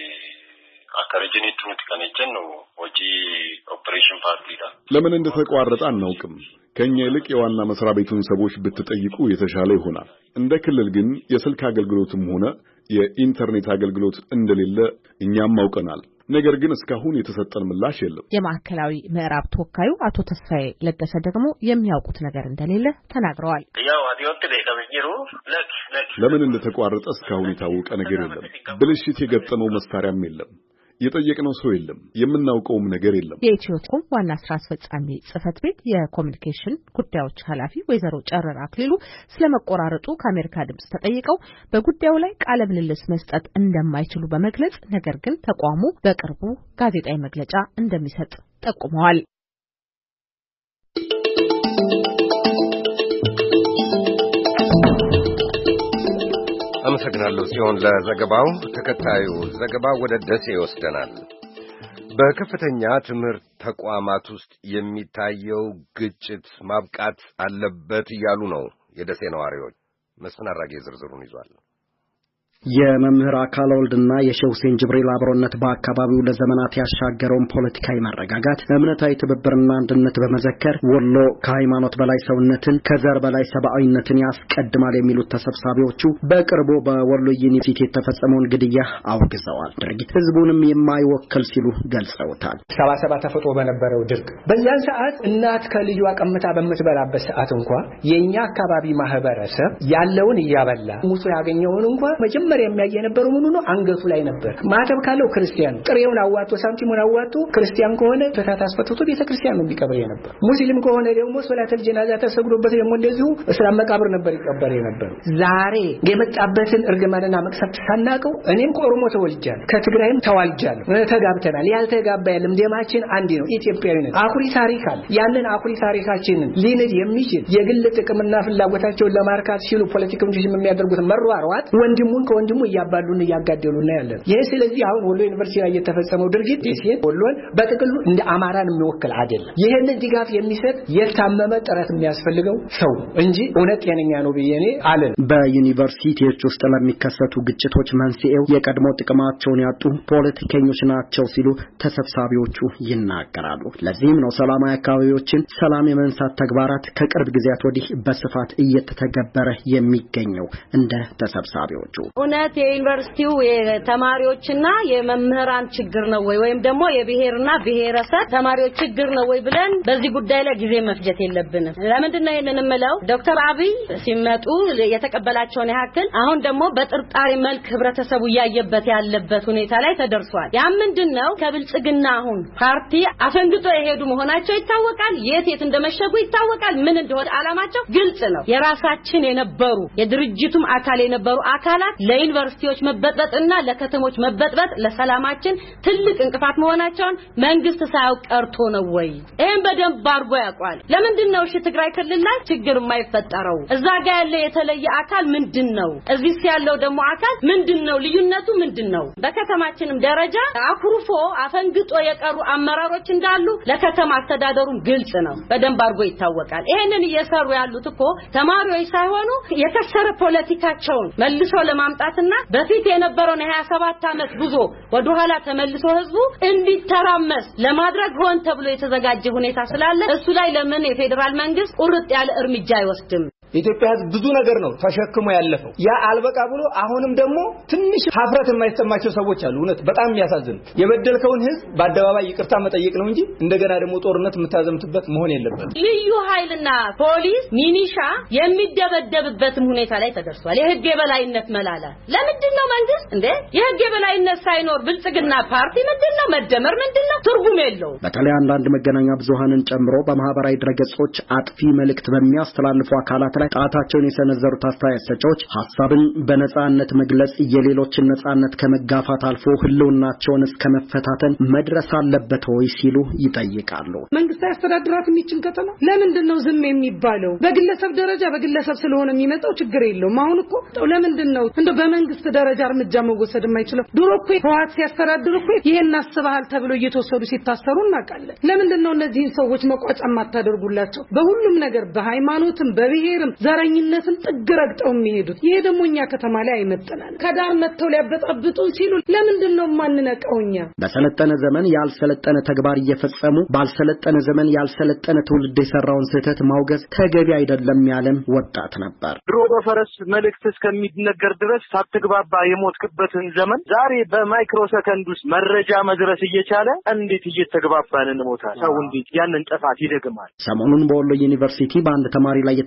አካረጀኒቱ ምትከነጀን ነው ወጂ ኦፕሬሽን ፓርቲ ዳ ለምን እንደተቋረጠ አናውቅም። ከኛ ይልቅ የዋና መስሪያ ቤቱን ሰዎች ብትጠይቁ የተሻለ ይሆናል። እንደ ክልል ግን የስልክ አገልግሎትም ሆነ የኢንተርኔት አገልግሎት እንደሌለ እኛም አውቀናል። ነገር ግን እስካሁን የተሰጠን ምላሽ የለም። የማዕከላዊ ምዕራብ ተወካዩ አቶ ተስፋዬ ለገሰ ደግሞ የሚያውቁት ነገር እንደሌለ ተናግረዋል። ያው አዲዮት ለቀብኝሩ ለክ ለክ ለምን እንደተቋረጠ እስካሁን የታወቀ ነገር የለም። ብልሽት የገጠመው መሳሪያም የለም። የጠየቅነው ሰው የለም፣ የምናውቀውም ነገር የለም። የኢትዮቴሌኮም ዋና ስራ አስፈጻሚ ጽህፈት ቤት የኮሙኒኬሽን ጉዳዮች ኃላፊ ወይዘሮ ጨረራ አክሊሉ ስለመቆራረጡ ከአሜሪካ ድምጽ ተጠይቀው በጉዳዩ ላይ ቃለ ምልልስ መስጠት እንደማይችሉ በመግለጽ ነገር ግን ተቋሙ በቅርቡ ጋዜጣዊ መግለጫ እንደሚሰጥ ጠቁመዋል። አመሰግናለሁ ሲሆን ለዘገባው። ተከታዩ ዘገባ ወደ ደሴ ይወስደናል። በከፍተኛ ትምህርት ተቋማት ውስጥ የሚታየው ግጭት ማብቃት አለበት እያሉ ነው የደሴ ነዋሪዎች። መስፍን አራጌ ዝርዝሩን ይዟል። የመምህር አካለ ወልድና የሼህ ሁሴን ጅብሪል አብሮነት በአካባቢው ለዘመናት ያሻገረውን ፖለቲካዊ መረጋጋት፣ እምነታዊ ትብብርና አንድነት በመዘከር ወሎ ከሃይማኖት በላይ ሰውነትን ከዘር በላይ ሰብአዊነትን ያስቀድማል የሚሉት ተሰብሳቢዎቹ በቅርቡ በወሎ ዩኒቨርሲቲ የተፈጸመውን ግድያ አውግዘዋል። ድርጊት ህዝቡንም የማይወክል ሲሉ ገልጸውታል። ሰባ ሰባት ተፈጥሮ በነበረው ድርቅ በዚያን ሰዓት እናት ከልጇ ቀምታ በምትበላበት ሰዓት እንኳን የኛ አካባቢ ማህበረሰብ ያለውን እያበላ ሙሶ ያገኘውን እንኳን መጀመሪያ የሚያየ የነበረው ምን ነው አንገቱ ላይ ነበር። ማተብ ካለው ክርስቲያን ጥሬውን አዋጡ ሳንቲሙን አዋጡ ክርስቲያን ከሆነ ተታታ አስፈትቶ ቤተክርስቲያን ነው የሚቀበል የነበር። ሙስሊም ከሆነ ደግሞ ሶላተል ጀናዛ ተሰግዶበት ደግሞ እንደዚሁ እስላም መቃብር ነበር ይቀበል የነበር። ዛሬ የመጣበትን እርግማንና መቅሰፍት ሳናቀው እኔም ከኦሮሞ ተወልጃለሁ ከትግራይም ተዋልጃለሁ ተጋብተናል። ያልተጋባ የለም ደማችን አንድ ነው ኢትዮጵያዊ ነን። አኩሪ ታሪክ አለ። ያንን አኩሪ ታሪካችንን ሊንድ የሚችል የግል ጥቅምና ፍላጎታቸውን ለማርካት ሲሉ ፖለቲከኞች የሚያደርጉት መሯሯጥ ወንድሙን ወንድሙ ያባሉን ያጋደሉና ያለን ይሄ ስለዚህ አሁን ወሎ ዩኒቨርሲቲ ላይ የተፈጸመው ድርጊት ደሴን ወሎን በጥቅሉ እንደ አማራን የሚወክል አይደለም። ይሄንን ድጋፍ የሚሰጥ የታመመ ጥረት የሚያስፈልገው ሰው እንጂ እውነት ጤነኛ ነው በየኔ አለን። በዩኒቨርሲቲዎች ውስጥ ለሚከሰቱ ግጭቶች መንስኤው የቀድሞ ጥቅማቸውን ያጡ ፖለቲከኞች ናቸው ሲሉ ተሰብሳቢዎቹ ይናገራሉ። ለዚህም ነው ሰላማዊ አካባቢዎችን ሰላም የመንሳት ተግባራት ከቅርብ ጊዜያት ወዲህ በስፋት እየተተገበረ የሚገኘው እንደ ተሰብሳቢዎቹ እውነት የዩኒቨርሲቲው የተማሪዎችና የመምህራን ችግር ነው ወይ ወይም ደግሞ የብሔርና ብሔረሰብ ተማሪዎች ችግር ነው ወይ ብለን በዚህ ጉዳይ ላይ ጊዜ መፍጀት የለብንም። ለምንድን ነው ይሄንን የምለው? ዶክተር አብይ ሲመጡ የተቀበላቸውን ያክል አሁን ደግሞ በጥርጣሬ መልክ ህብረተሰቡ ያየበት ያለበት ሁኔታ ላይ ተደርሷል። ያ ምንድነው? ከብልጽግና አሁን ፓርቲ አፈንግጦ የሄዱ መሆናቸው ይታወቃል። የት የት እንደመሸጉ ይታወቃል። ምን እንደሆነ አላማቸው ግልጽ ነው። የራሳችን የነበሩ የድርጅቱም አካል የነበሩ አካላት ለዩኒቨርሲቲዎች መበጥበጥና ለከተሞች መበጥበጥ ለሰላማችን ትልቅ እንቅፋት መሆናቸውን መንግስት ሳያውቅ ቀርቶ ነው ወይ? ይሄን በደንብ አርጎ ያውቃል። ለምንድን ነው እሺ ትግራይ ክልል ላይ ችግር የማይፈጠረው? እዛ ጋር ያለ የተለየ አካል ምንድነው? እዚህስ ያለው ደግሞ አካል ምንድነው? ልዩነቱ ምንድነው? በከተማችንም ደረጃ አኩርፎ አፈንግጦ የቀሩ አመራሮች እንዳሉ ለከተማ አስተዳደሩም ግልጽ ነው። በደንብ አርጎ ይታወቃል። ይሄንን እየሰሩ ያሉት እኮ ተማሪዎች ሳይሆኑ የከሰረ ፖለቲካቸውን መልሶ ለማምጣትና በፊት የነበረውን ሀያ ሰባት አመት ጉዞ ወደ ኋላ ተመልሶ ህዝቡ እንዲተራመስ ለማድረግ ሆን ተብሎ የተዘጋጀ ሁኔታ ስላለ እሱ ላይ ለምን የፌደራል መንግስት ቁርጥ ያለ እርምጃ አይወስድም? ኢትዮጵያ ብዙ ነገር ነው ተሸክሞ ያለፈው። ያ አልበቃ ብሎ አሁንም ደግሞ ትንሽ ሀፍረት የማይሰማቸው ሰዎች አሉ። እውነት በጣም የሚያሳዝን የበደልከውን ህዝብ በአደባባይ ይቅርታ መጠየቅ ነው እንጂ እንደገና ደግሞ ጦርነት የምታዘምትበት መሆን የለበትም። ልዩ ኃይልና ፖሊስ ሚኒሻ የሚደበደብበትም ሁኔታ ላይ ተደርሷል። የህግ የበላይነት መላላት ለምንድን ነው መንግስት እንዴ? የህግ የበላይነት ሳይኖር ብልጽግና ፓርቲ ምንድነው? መደመር ምንድነው? ትርጉም የለውም። በተለይ አንዳንድ መገናኛ ብዙሃንን ጨምሮ በማህበራዊ ድረገጾች አጥፊ መልእክት በሚያስተላልፉ አካላት ጣታቸውን የሰነዘሩት አስተያየት ሰጪዎች ሐሳብን በነጻነት መግለጽ የሌሎችን ነጻነት ከመጋፋት አልፎ ህልውናቸውን እስከ መፈታተን መድረስ አለበት ወይ ሲሉ ይጠይቃሉ። መንግስት ያስተዳድራት የሚችን ከተማ ለምንድን ነው ዝም የሚባለው? በግለሰብ ደረጃ በግለሰብ ስለሆነ የሚመጣው ችግር የለውም። አሁን እኮ ለምንድን ነው እንደው በመንግስት ደረጃ እርምጃ መወሰድ የማይችለው? ድሮ እኮ ህወሓት ሲያስተዳድር እኮ ይሄን አስበሃል ተብሎ እየተወሰዱ ሲታሰሩ እናውቃለን። ለምንድን ነው እነዚህን ሰዎች መቋጫ ማታደርጉላቸው? በሁሉም ነገር በሃይማኖትም በብሔርም ዘረኝነትን ጥግረግጠው የሚሄዱት ይሄ ደግሞ እኛ ከተማ ላይ አይመጣናል። ከዳር መተው ሊያበጣብጡን ሲሉ ለምንድን ነው ማንነቀውኛ? በሰለጠነ ዘመን ያልሰለጠነ ተግባር እየፈጸሙ ባልሰለጠነ ዘመን ያልሰለጠነ ትውልድ የሰራውን ስህተት ማውገዝ ተገቢ አይደለም ያለም ወጣት ነበር። ድሮ በፈረስ መልእክት እስከሚነገር ድረስ ሳትግባባ የሞትክበትን ዘመን ዛሬ በማይክሮ ሰከንድ ውስጥ መረጃ መድረስ እየቻለ እንዴት እየተግባባን እንሞታለን? ሰው እንዴት ያንን ጥፋት ይደግማል? ሰሞኑን በወሎ ዩኒቨርሲቲ በአንድ ተማሪ ላይ የተፈጸመው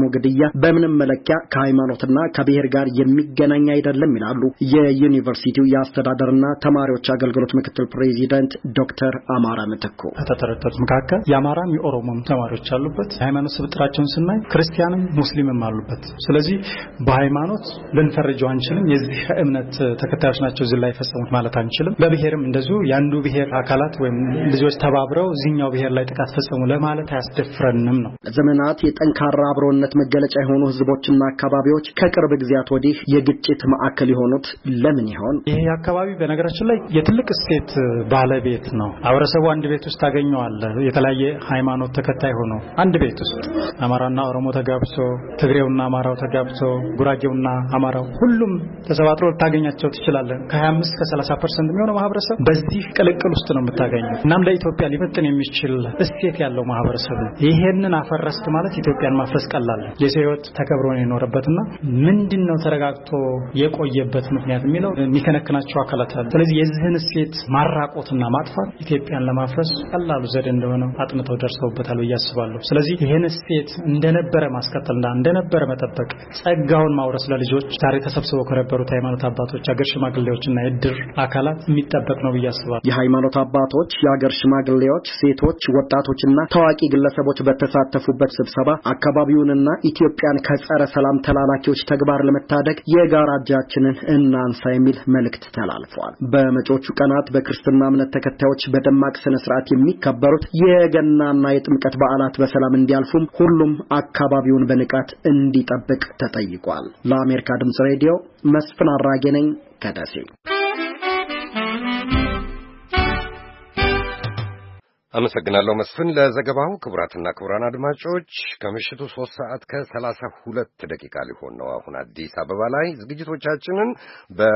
ግድያ በምንም መለኪያ ከሃይማኖትና ከብሔር ጋር የሚገናኝ አይደለም ይላሉ የዩኒቨርሲቲው የአስተዳደርና ተማሪዎች አገልግሎት ምክትል ፕሬዚዳንት ዶክተር አማራ ምትኩ። ከተጠረጠሩት መካከል የአማራም የኦሮሞም ተማሪዎች አሉበት። ሃይማኖት ስብጥራቸውን ስናይ ክርስቲያንም ሙስሊምም አሉበት። ስለዚህ በሃይማኖት ልንፈርጀው አንችልም። የዚህ እምነት ተከታዮች ናቸው እዚህ ላይ ፈጸሙት ማለት አንችልም። በብሔርም እንደዚሁ ያንዱ ብሔር አካላት ወይም ልጆች ተባብረው እዚህኛው ብሔር ላይ ጥቃት ፈጸሙ ለማለት አያስደፍረንም ነው። ዘመናት የጠንካራ አብሮነት መገለጫ የሆኑ ህዝቦችና አካባቢዎች ከቅርብ ጊዜያት ወዲህ የግጭት ማዕከል የሆኑት ለምን ይሆን? ይሄ አካባቢ በነገራችን ላይ የትልቅ እሴት ባለቤት ነው። አብረሰቡ አንድ ቤት ውስጥ ታገኘዋለህ። የተለያየ ሃይማኖት ተከታይ ሆኖ አንድ ቤት ውስጥ አማራና ኦሮሞ ተጋብቶ፣ ትግሬውና አማራው ተጋብቶ፣ ጉራጌውና አማራው ሁሉም ተሰባጥሮ ታገኛቸው ትችላለህ። ከ25 እስከ ሰላሳ ፐርሰንት የሚሆነው ማህበረሰብ በዚህ ቅልቅል ውስጥ ነው የምታገኘው። እናም ለኢትዮጵያ ሊፈጥን የሚችል እሴት ያለው ማህበረሰብ ነው። ይሄንን አፈረስክ ማለት ኢትዮጵያን ማፍረስ ቀላል ነው። የሰው ህይወት ተከብሮ ነው የኖረበትና ምንድነው ተረጋግቶ የቆየበት ምክንያት የሚለው የሚከነክናቸው አካላት አሉ። ስለዚህ የዚህን እሴት ማራቆትና ማጥፋት ኢትዮጵያን ለማፍረስ ቀላሉ ዘዴ እንደሆነ አጥንተው ደርሰውበታል ብዬ አስባለሁ። ስለዚህ ይሄን እሴት እንደነበረ ማስቀጠልና እንደነበረ መጠበቅ፣ ጸጋውን ማውረስ ለልጆች ዛሬ ተሰብስበው ከነበሩት ሃይማኖት አባቶች፣ አገር ሽማግሌዎችና የድር አካላት የሚጠበቅ ነው ብዬ አስባለሁ። የሃይማኖት አባቶች፣ የአገር ሽማግሌዎች፣ ሴቶች፣ ወጣቶችና ታዋቂ ግለሰቦች በተሳተፉበት ስብሰባ አካባቢውንና ኢትዮጵያን ከጸረ ሰላም ተላላኪዎች ተግባር ለመታደግ የጋራ እጃችንን እናንሳ የሚል መልእክት ተላልፏል። በመጪዎቹ ቀናት በክርስትና እምነት ተከታዮች በደማቅ ስነ ስርዓት የሚከበሩት የገናና የጥምቀት በዓላት በሰላም እንዲያልፉም ሁሉም አካባቢውን በንቃት እንዲጠብቅ ተጠይቋል። ለአሜሪካ ድምጽ ሬዲዮ መስፍን አራጌ ነኝ ከደሴ። አመሰግናለሁ መስፍን ለዘገባው። ክቡራትና ክቡራን አድማጮች ከምሽቱ ሶስት ሰዓት ከሰላሳ ሁለት ደቂቃ ሊሆን ነው አሁን አዲስ አበባ ላይ። ዝግጅቶቻችንን በ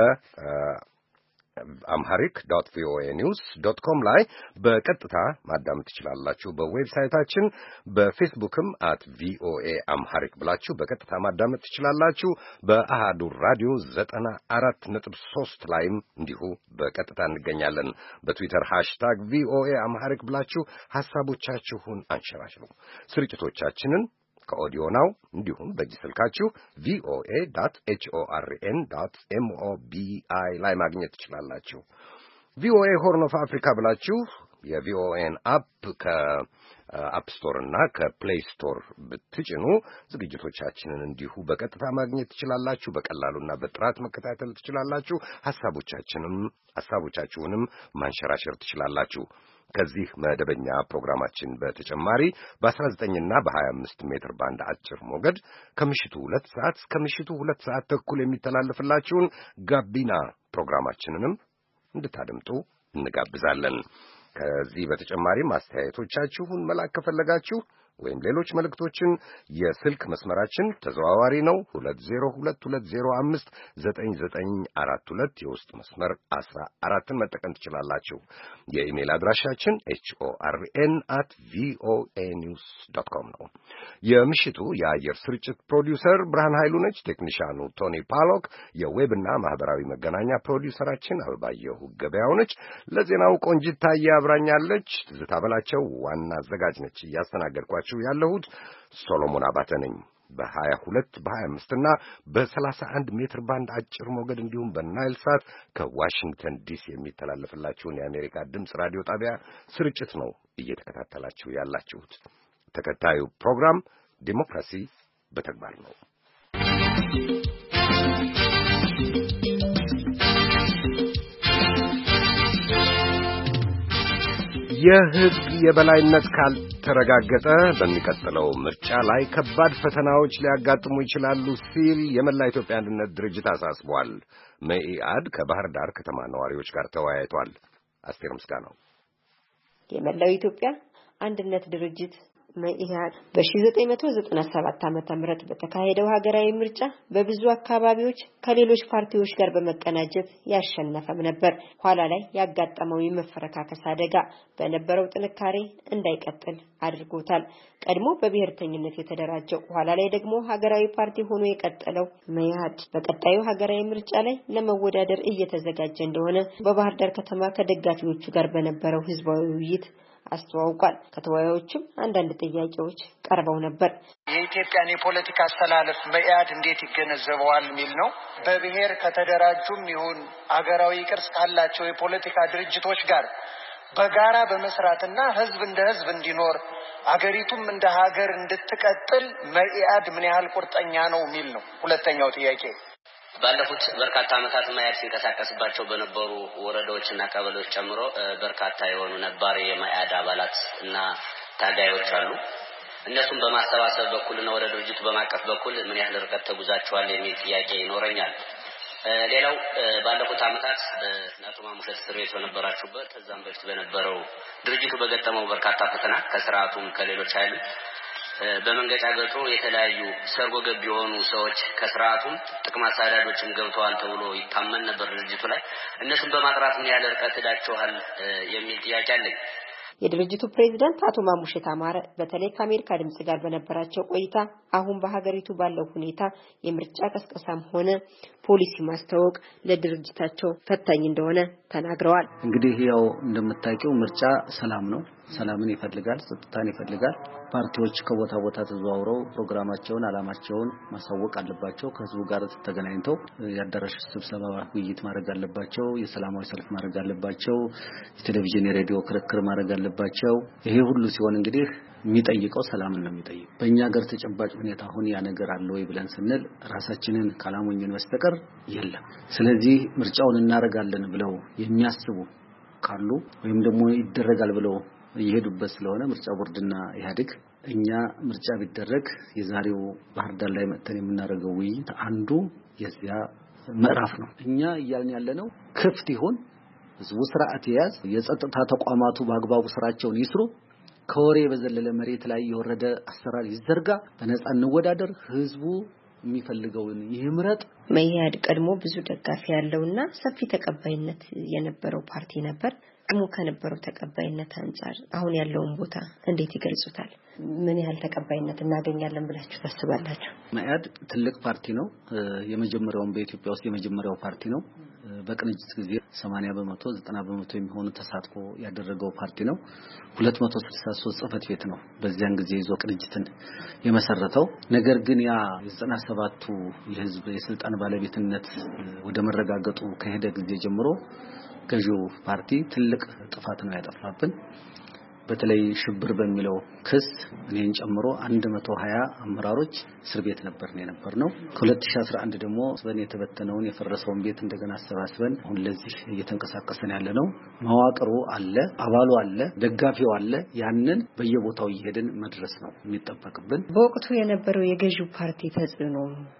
አምሃሪክ ዶት ቪኦኤ ኒውስ ዶት ኮም ላይ በቀጥታ ማዳመጥ ትችላላችሁ። በዌብሳይታችን በፌስቡክም አት ቪኦኤ አምሃሪክ ብላችሁ በቀጥታ ማዳመጥ ትችላላችሁ። በአሃዱ ራዲዮ ዘጠና አራት ነጥብ ሶስት ላይም እንዲሁ በቀጥታ እንገኛለን። በትዊተር ሃሽታግ ቪኦኤ አምሃሪክ ብላችሁ ሐሳቦቻችሁን አንሸራሽሩ። ስርጭቶቻችንን ከኦዲዮ ናው እንዲሁም በእጅ ስልካችሁ ቪኦኤ ዶት ኤች ኦ አር ኤን ዶት ኤም ኦ ቢ አይ ላይ ማግኘት ትችላላችሁ። ቪኦኤ ሆርን ኦፍ አፍሪካ ብላችሁ የቪኦኤን አፕ ከአፕ ስቶር እና ከፕሌይ ስቶር ብትጭኑ ዝግጅቶቻችንን እንዲሁ በቀጥታ ማግኘት ትችላላችሁ። በቀላሉና በጥራት መከታተል ትችላላችሁ። ሐሳቦቻችንም ሐሳቦቻችሁንም ማንሸራሸር ትችላላችሁ። ከዚህ መደበኛ ፕሮግራማችን በተጨማሪ በአስራ ዘጠኝ እና በሀያ አምስት ሜትር ባንድ አጭር ሞገድ ከምሽቱ ሁለት ሰዓት እስከ ምሽቱ ሁለት ሰዓት ተኩል የሚተላለፍላችሁን ጋቢና ፕሮግራማችንንም እንድታደምጡ እንጋብዛለን። ከዚህ በተጨማሪ አስተያየቶቻችሁን መላክ ከፈለጋችሁ ወይም ሌሎች መልእክቶችን የስልክ መስመራችን ተዘዋዋሪ ነው። ሁለት ዜሮ ሁለት ሁለት ዜሮ አምስት ዘጠኝ ዘጠኝ አራት ሁለት የውስጥ መስመር አስራ አራትን መጠቀም ትችላላችሁ። የኢሜል አድራሻችን ኤች ኦ አር ኤን አት ቪኦኤ ኒውስ ዶት ኮም ነው። የምሽቱ የአየር ስርጭት ፕሮዲውሰር ብርሃን ኃይሉ ነች። ቴክኒሻኑ ቶኒ ፓሎክ፣ የዌብና ማህበራዊ መገናኛ ፕሮዲውሰራችን አበባየሁ ገበያው ነች። ለዜናው ቆንጂት ታዬ አብራኛለች። ትዝታ በላቸው ዋና አዘጋጅ ነች። እያስተናገድኳችሁ ያለሁት ሶሎሞን አባተ ነኝ። በሀያ ሁለት በሀያ አምስት እና በሰላሳ አንድ ሜትር ባንድ አጭር ሞገድ እንዲሁም በናይል ሳት ከዋሽንግተን ዲሲ የሚተላለፍላችሁን የአሜሪካ ድምፅ ራዲዮ ጣቢያ ስርጭት ነው እየተከታተላችሁ ያላችሁት። ተከታዩ ፕሮግራም ዲሞክራሲ በተግባር ነው። የሕግ የበላይነት ካልተረጋገጠ በሚቀጥለው ምርጫ ላይ ከባድ ፈተናዎች ሊያጋጥሙ ይችላሉ ሲል የመላ ኢትዮጵያ አንድነት ድርጅት አሳስቧል። መኢአድ ከባህር ዳር ከተማ ነዋሪዎች ጋር ተወያይቷል። አስቴር ምስጋናው። የመላው ኢትዮጵያ አንድነት ድርጅት መኢአድ በ1997 ዓመተ ምህረት በተካሄደው ሀገራዊ ምርጫ በብዙ አካባቢዎች ከሌሎች ፓርቲዎች ጋር በመቀናጀት ያሸነፈም ነበር። ኋላ ላይ ያጋጠመው የመፈረካከስ አደጋ በነበረው ጥንካሬ እንዳይቀጥል አድርጎታል። ቀድሞ በብሔርተኝነት የተደራጀው ኋላ ላይ ደግሞ ሀገራዊ ፓርቲ ሆኖ የቀጠለው መኢአድ በቀጣዩ ሀገራዊ ምርጫ ላይ ለመወዳደር እየተዘጋጀ እንደሆነ በባህር ዳር ከተማ ከደጋፊዎቹ ጋር በነበረው ህዝባዊ ውይይት አስተዋውቋል። ከተወያዮችም አንዳንድ ጥያቄዎች ቀርበው ነበር። የኢትዮጵያን የፖለቲካ አስተላለፍ መኢአድ እንዴት ይገነዘበዋል የሚል ነው። በብሔር ከተደራጁም ይሁን አገራዊ ቅርጽ ካላቸው የፖለቲካ ድርጅቶች ጋር በጋራ በመስራትና ህዝብ እንደ ህዝብ እንዲኖር አገሪቱም እንደ ሀገር እንድትቀጥል መኢአድ ምን ያህል ቁርጠኛ ነው የሚል ነው። ሁለተኛው ጥያቄ ባለፉት በርካታ ዓመታት መኢአድ ሲንቀሳቀስባቸው በነበሩ ወረዳዎችና ቀበሌዎች ጨምሮ በርካታ የሆኑ ነባር የመኢአድ አባላት እና ታጋዮች አሉ። እነሱም በማሰባሰብ በኩልና ወደ ድርጅቱ በማቀፍ በኩል ምን ያህል ርቀት ተጉዛቸዋል የሚል ጥያቄ ይኖረኛል። ሌላው ባለፉት ዓመታት አቶ ማሙሸት እስር ቤት በነበራችሁበት ከዛም በፊት በነበረው ድርጅቱ በገጠመው በርካታ ፈተና ከስርዓቱም ከሌሎች ኃይል በመንገጫገጩ የተለያዩ ሰርጎ ገብ የሆኑ ሰዎች ከስርዓቱም ጥቅም አሳዳጆችም ገብተዋል ተብሎ ይታመን ነበር ድርጅቱ ላይ። እነሱን በማጥራት ምን ያህል ርቀት ሄዳችኋል የሚል ጥያቄ አለኝ። የድርጅቱ ፕሬዝዳንት አቶ ማሙሸት አማረ በተለይ ከአሜሪካ ድምጽ ጋር በነበራቸው ቆይታ አሁን በሀገሪቱ ባለው ሁኔታ የምርጫ ቀስቀሳም ሆነ ፖሊሲ ማስተዋወቅ ለድርጅታቸው ፈታኝ እንደሆነ ተናግረዋል። እንግዲህ ያው እንደምታውቂው ምርጫ ሰላም ነው። ሰላምን ይፈልጋል፣ ጸጥታን ይፈልጋል። ፓርቲዎች ከቦታ ቦታ ተዘዋውረው ፕሮግራማቸውን አላማቸውን ማሳወቅ አለባቸው። ከህዝቡ ጋር ተገናኝተው ያዳራሽ ስብሰባ ውይይት ማድረግ አለባቸው። የሰላማዊ ሰልፍ ማድረግ አለባቸው። የቴሌቪዥን የሬዲዮ ክርክር ማድረግ አለባቸው። ይሄ ሁሉ ሲሆን እንግዲህ የሚጠይቀው ሰላምን ነው የሚጠይቀው። በእኛ ሀገር ተጨባጭ ሁኔታ አሁን ያ ነገር አለ ወይ ብለን ስንል ራሳችንን ካላሞኝን በስተቀር የለም። ስለዚህ ምርጫውን እናረጋለን ብለው የሚያስቡ ካሉ ወይም ደግሞ ይደረጋል ብለው ይሄዱበት ስለሆነ ምርጫ ቦርድና ኢህአዴግ እኛ ምርጫ ቢደረግ የዛሬው ባህር ዳር ላይ መተን የምናደርገው ውይይት አንዱ የዚያ ምዕራፍ ነው። እኛ እያልን ያለነው ክፍት ይሁን፣ ህዝቡ ስርዓት ይያዝ፣ የጸጥታ ተቋማቱ በአግባቡ ስራቸውን ይስሩ፣ ከወሬ በዘለለ መሬት ላይ የወረደ አሰራር ይዘርጋ፣ በነፃ እንወዳደር፣ ህዝቡ የሚፈልገውን ይምረጥ። መኢአድ ቀድሞ ብዙ ደጋፊ ያለውና ሰፊ ተቀባይነት የነበረው ፓርቲ ነበር። ቀድሞ ከነበረው ተቀባይነት አንፃር አሁን ያለውን ቦታ እንዴት ይገልጹታል? ምን ያህል ተቀባይነት እናገኛለን ብላችሁ ታስባላችሁ? መኢአድ ትልቅ ፓርቲ ነው። የመጀመሪያውን በኢትዮጵያ ውስጥ የመጀመሪያው ፓርቲ ነው። በቅንጅት ጊዜ ሰማንያ በመቶ ዘጠና በመቶ የሚሆኑ ተሳትፎ ያደረገው ፓርቲ ነው። ሁለት መቶ ስልሳ ሶስት ጽፈት ቤት ነው በዚያን ጊዜ ይዞ ቅንጅትን የመሰረተው። ነገር ግን ያ ዘጠና ሰባቱ የህዝብ የስልጣን ባለቤትነት ወደ መረጋገጡ ከሄደ ጊዜ ጀምሮ ገዢው ፓርቲ ትልቅ ጥፋት ነው ያጠፋብን። በተለይ ሽብር በሚለው ክስ እኔን ጨምሮ አንድ መቶ ሀያ አመራሮች እስር ቤት ነበርን የነበርነው። ከ2011 ደግሞ ስበን የተበተነውን የፈረሰውን ቤት እንደገና አሰባስበን አሁን ለዚህ እየተንቀሳቀሰን ያለ ነው። መዋቅሩ አለ፣ አባሉ አለ፣ ደጋፊው አለ። ያንን በየቦታው እየሄድን መድረስ ነው የሚጠበቅብን። በወቅቱ የነበረው የገዢው ፓርቲ ተጽዕኖ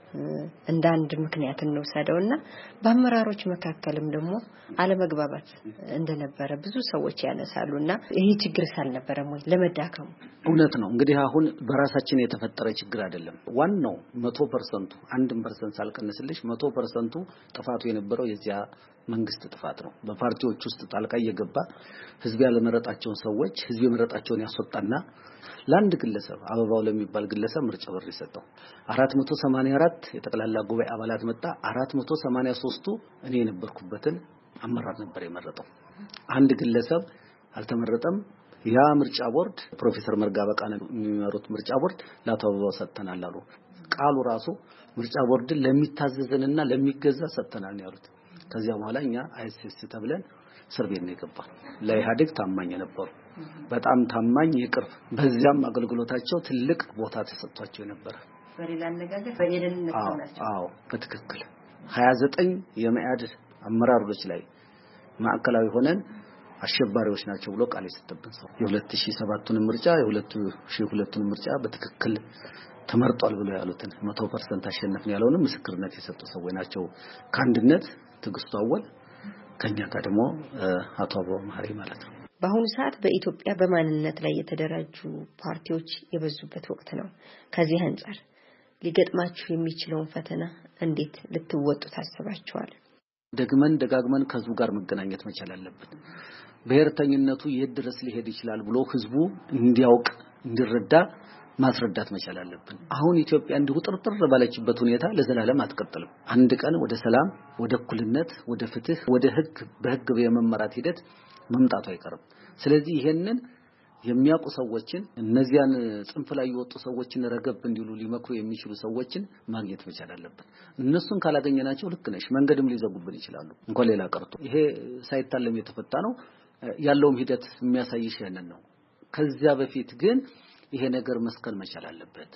እንደ አንድ ምክንያት እንወሰደውና በአመራሮች መካከልም ደግሞ አለመግባባት እንደነበረ ብዙ ሰዎች ያነሳሉና ይሄ ችግር ሳልነበረም ወይ ለመዳከሙ? እውነት ነው። እንግዲህ አሁን በራሳችን የተፈጠረ ችግር አይደለም። ዋናው መቶ ፐርሰንት አንድ ፐርሰንት ሳልቀንስልሽ መቶ ፐርሰንት ጥፋቱ የነበረው የዚያ መንግስት ጥፋት ነው። በፓርቲዎች ውስጥ ጣልቃ እየገባ ህዝብ ያለመረጣቸውን ሰዎች ህዝብ የመረጣቸውን ያስወጣና ለአንድ ግለሰብ አበባው ለሚባል ግለሰብ ምርጫ በር ይሰጣው። አራት መቶ ሰማንያ አራት የጠቅላላ ጉባኤ አባላት መጣ። አራት መቶ ሰማንያ ሶስቱ እኔ የነበርኩበትን አመራር ነበር የመረጠው። አንድ ግለሰብ አልተመረጠም። ያ ምርጫ ቦርድ ፕሮፌሰር መርጋ በቃና የሚመሩት ምርጫ ቦርድ ለአቶ አበባው ሰጥተናል አሉ። ቃሉ ራሱ ምርጫ ቦርድን ለሚታዘዝንና ለሚገዛ ሰጥተናል ነው ያሉት። ከዚያ በኋላ እኛ አይኤስኤስ ተብለን እስር ቤት ነው የገባን። ለኢህአዴግ ታማኝ ነበሩ፣ በጣም ታማኝ ይቅር። በዚያም አገልግሎታቸው ትልቅ ቦታ ተሰጥቷቸው ነበር። በሌላ አነጋገር በየደህንነት ናቸው። አዎ በትክክል ሀያ ዘጠኝ የመኢአድ አመራሮች ላይ ማዕከላዊ ሆነን አሸባሪዎች ናቸው ብሎ ቃል የሰጠብን ሰው የ2007ቱን ምርጫ የ2002ቱን ምርጫ በትክክል ተመርጧል ብሎ ያሉትን መቶ ፐርሰንት አሸነፍን ያለውን ምስክርነት የሰጡ ሰዎች ናቸው። ከአንድነት ትግስቱ አወል ከኛ ጋር ደግሞ አቶ አበባው መሐሪ ማለት ነው። በአሁኑ ሰዓት በኢትዮጵያ በማንነት ላይ የተደራጁ ፓርቲዎች የበዙበት ወቅት ነው። ከዚህ አንፃር ሊገጥማችሁ የሚችለውን ፈተና እንዴት ልትወጡ ታስባችኋል? ደግመን ደጋግመን ከህዝቡ ጋር መገናኘት መቻል አለብን። ብሔርተኝነቱ የት ድረስ ሊሄድ ይችላል ብሎ ህዝቡ እንዲያውቅ እንዲረዳ ማስረዳት መቻል አለብን። አሁን ኢትዮጵያ እንዲሁ ጥርጥር ባለችበት ሁኔታ ለዘላለም አትቀጥልም። አንድ ቀን ወደ ሰላም፣ ወደ እኩልነት፣ ወደ ፍትህ፣ ወደ ህግ በህግ የመመራት ሂደት መምጣቱ አይቀርም። ስለዚህ ይሄንን የሚያውቁ ሰዎችን እነዚያን ጽንፍ ላይ የወጡ ሰዎችን ረገብ እንዲሉ ሊመክሩ የሚችሉ ሰዎችን ማግኘት መቻል አለበት። እነሱን ካላገኘናቸው ልክ ነሽ መንገድም ሊዘጉብን ይችላሉ። እንኳን ሌላ ቀርቶ ይሄ ሳይታለም የተፈታ ነው ያለውም ሂደት የሚያሳይሽ ያንን ነው። ከዚያ በፊት ግን ይሄ ነገር መስከል መቻል አለበት።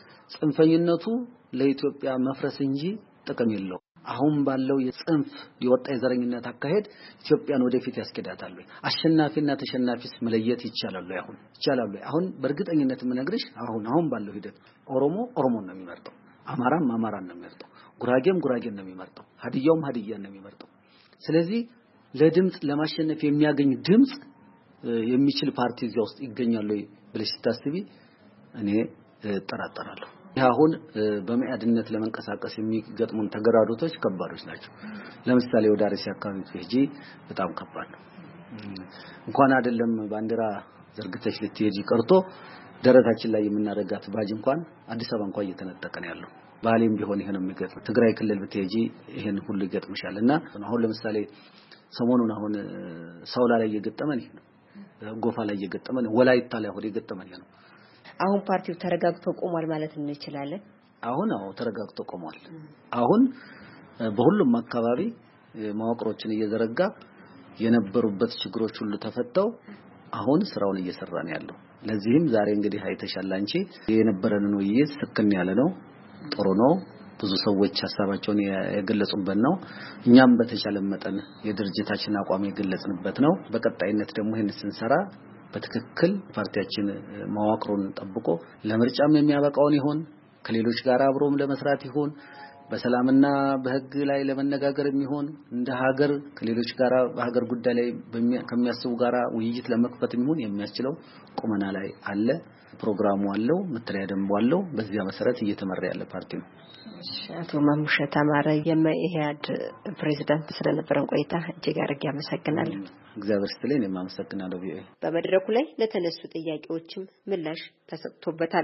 ጽንፈኝነቱ ለኢትዮጵያ መፍረስ እንጂ ጥቅም የለው። አሁን ባለው የጽንፍ ሊወጣ የዘረኝነት አካሄድ ኢትዮጵያን ወደፊት ያስከዳታል። አሸናፊና ተሸናፊስ መለየት ይቻላል ወይ? አሁን ይቻላል ወይ? አሁን በእርግጠኝነት የምነግርሽ አሁን አሁን ባለው ሂደት ኦሮሞ ኦሮሞን ነው የሚመርጠው፣ አማራም አማራን ነው የሚመርጠው፣ ጉራጌም ጉራጌን ነው የሚመርጠው፣ ሀዲያውም ሀዲያን ነው የሚመርጠው። ስለዚህ ለድምጽ ለማሸነፍ የሚያገኝ ድምጽ የሚችል ፓርቲ እዚያ ውስጥ ይገኛል ወይ ብለሽ ታስቢ እኔ ጠራጠራለሁ። አሁን በመያድነት ለመንቀሳቀስ የሚገጥሙን ተገራዶቶች ከባዶች ናቸው። ለምሳሌ ወደ አርሲ አካባቢ ሄጂ በጣም ከባድ ነው። እንኳን አይደለም ባንዲራ ዘርግተሽ ልትሄጂ ቀርቶ ደረታችን ላይ የምናረጋት ባጅ እንኳን አዲስ አበባ እንኳን እየተነጠቀን ያለው ባሌም ቢሆን ይሄን የሚገጥም ትግራይ ክልል ብትሄጂ ይሄን ሁሉ ይገጥምሻልና አሁን ለምሳሌ ሰሞኑን አሁን ሳውላ ላይ እየገጠመን ይሄ ነው። ጎፋ ላይ እየገጠመን ወላይታ ላይ ሆደ እየገጠመን ይሄ ነው። አሁን ፓርቲው ተረጋግቶ ቆሟል ማለት እንችላለን። አሁን አዎ ተረጋግቶ ቆሟል። አሁን በሁሉም አካባቢ መዋቅሮችን እየዘረጋ የነበሩበት ችግሮች ሁሉ ተፈተው አሁን ስራውን እየሰራ ነው ያለው። ለዚህም ዛሬ እንግዲህ አይተሻል አንቺ የነበረን ውይይት ስክን ያለ ነው፣ ጥሩ ነው። ብዙ ሰዎች ሐሳባቸውን የገለጹበት ነው። እኛም በተቻለ መጠን የድርጅታችን አቋም የገለጽንበት ነው። በቀጣይነት ደግሞ ይሄን ስንሰራ በትክክል ፓርቲያችን መዋቅሩን ጠብቆ ለምርጫም የሚያበቃውን ይሁን ከሌሎች ጋር አብሮም ለመስራት ይሁን በሰላምና በህግ ላይ ለመነጋገርም ይሁን እንደ ሀገር ከሌሎች ጋር በሀገር ጉዳይ ላይ ከሚያስቡ ጋራ ውይይት ለመክፈትም ይሁን የሚያስችለው ቁመና ላይ አለ። ፕሮግራሙ አለው፣ መተሪያ ደንቡ አለው። በዚያ መሰረት እየተመራ ያለ ፓርቲ ነው። አቶ ማሙሸት አማረ የመኢህአድ ፕሬዝዳንት ስለነበረን ቆይታ እጅግ አድርጌ አመሰግናለሁ። እግዚአብሔር ይስጥልኝ። እኔም አመሰግናለሁ። ቢኤ በመድረኩ ላይ ለተነሱ ጥያቄዎችም ምላሽ ተሰጥቶበታል።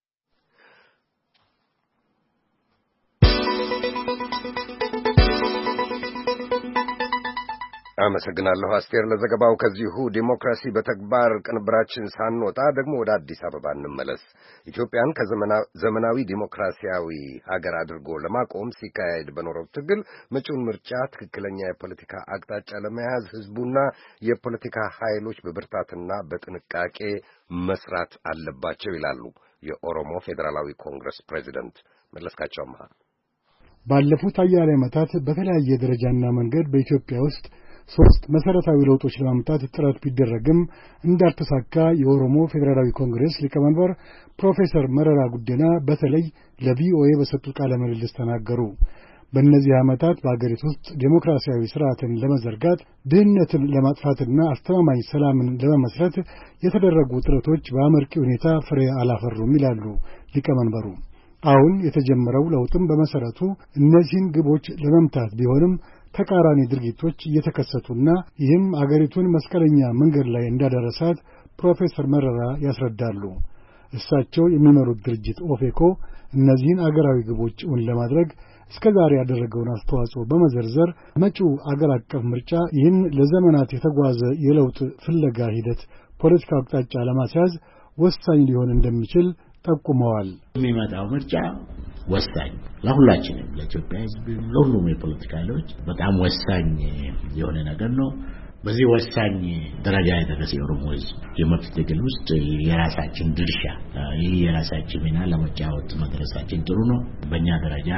አመሰግናለሁ አስቴር ለዘገባው። ከዚሁ ዲሞክራሲ በተግባር ቅንብራችን ሳንወጣ ደግሞ ወደ አዲስ አበባ እንመለስ። ኢትዮጵያን ከዘመናዊ ዲሞክራሲያዊ ሀገር አድርጎ ለማቆም ሲካሄድ በኖረው ትግል መጪውን ምርጫ ትክክለኛ የፖለቲካ አቅጣጫ ለመያዝ ህዝቡና የፖለቲካ ኃይሎች በብርታትና በጥንቃቄ መስራት አለባቸው ይላሉ የኦሮሞ ፌዴራላዊ ኮንግረስ ፕሬዚደንት መለስካቸው አምሃ። ባለፉት አያሌ ዓመታት በተለያየ ደረጃና መንገድ በኢትዮጵያ ውስጥ ሶስት መሰረታዊ ለውጦች ለማምጣት ጥረት ቢደረግም እንዳልተሳካ የኦሮሞ ፌዴራላዊ ኮንግረስ ሊቀመንበር ፕሮፌሰር መረራ ጉዲና በተለይ ለቪኦኤ በሰጡት ቃለ ምልልስ ተናገሩ። በእነዚህ ዓመታት በአገሪቱ ውስጥ ዴሞክራሲያዊ ስርዓትን ለመዘርጋት ድህነትን ለማጥፋትና አስተማማኝ ሰላምን ለመመስረት የተደረጉ ጥረቶች በአመርቂ ሁኔታ ፍሬ አላፈሩም ይላሉ ሊቀመንበሩ። አሁን የተጀመረው ለውጥም በመሰረቱ እነዚህን ግቦች ለመምታት ቢሆንም ተቃራኒ ድርጊቶች እየተከሰቱና ይህም አገሪቱን መስቀለኛ መንገድ ላይ እንዳደረሳት ፕሮፌሰር መረራ ያስረዳሉ። እሳቸው የሚመሩት ድርጅት ኦፌኮ እነዚህን አገራዊ ግቦች እውን ለማድረግ እስከዛሬ ያደረገውን አስተዋጽኦ በመዘርዘር መጪው አገር አቀፍ ምርጫ ይህን ለዘመናት የተጓዘ የለውጥ ፍለጋ ሂደት ፖለቲካ አቅጣጫ ለማስያዝ ወሳኝ ሊሆን እንደሚችል ጠቁመዋል። የሚመጣው ምርጫ ወሳኝ ለሁላችንም ለኢትዮጵያ ሕዝብ ለሁሉም የፖለቲካ ኃይሎች በጣም ወሳኝ የሆነ ነገር ነው። በዚህ ወሳኝ ደረጃ የደረሰ የኦሮሞ ሕዝብ የመብት ትግል ውስጥ የራሳችን ድርሻ ይህ የራሳችን ሚና ለመጫወት መድረሳችን ጥሩ ነው። በእኛ ደረጃ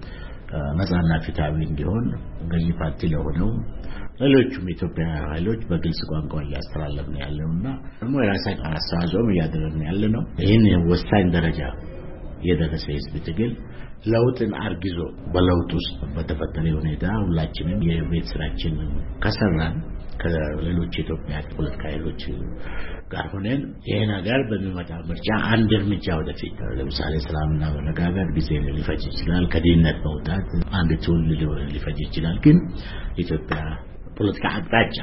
ነፃና ፍትሃዊ እንዲሆን ገዢ ፓርቲ ለሆነው ሌሎችም የኢትዮጵያ ኃይሎች በግልጽ ቋንቋ እያስተላለፍን ያለውና ደግሞ የራሳችን አስተዋጽኦ እያደረግን ያለነው ይህን ወሳኝ ደረጃ የደረሰ ህዝብ ትግል ለውጥን አርግዞ በለውጥ ውስጥ በተፈጠረ ሁኔታ ሁላችንም የቤት ስራችን ከሰራን ከሌሎች የኢትዮጵያ ፖለቲካ ኃይሎች ጋር ሆነን ይሄ ነገር በሚመጣ ምርጫ አንድ እርምጃ ወደፊት ለምሳሌ ሰላምና መረጋጋት ጊዜ ሊፈጅ ይችላል። ከድህነት መውጣት አንድ ትውልድ ሊፈጅ ይችላል። ግን ኢትዮጵያ ፖለቲካ አቅጣጫ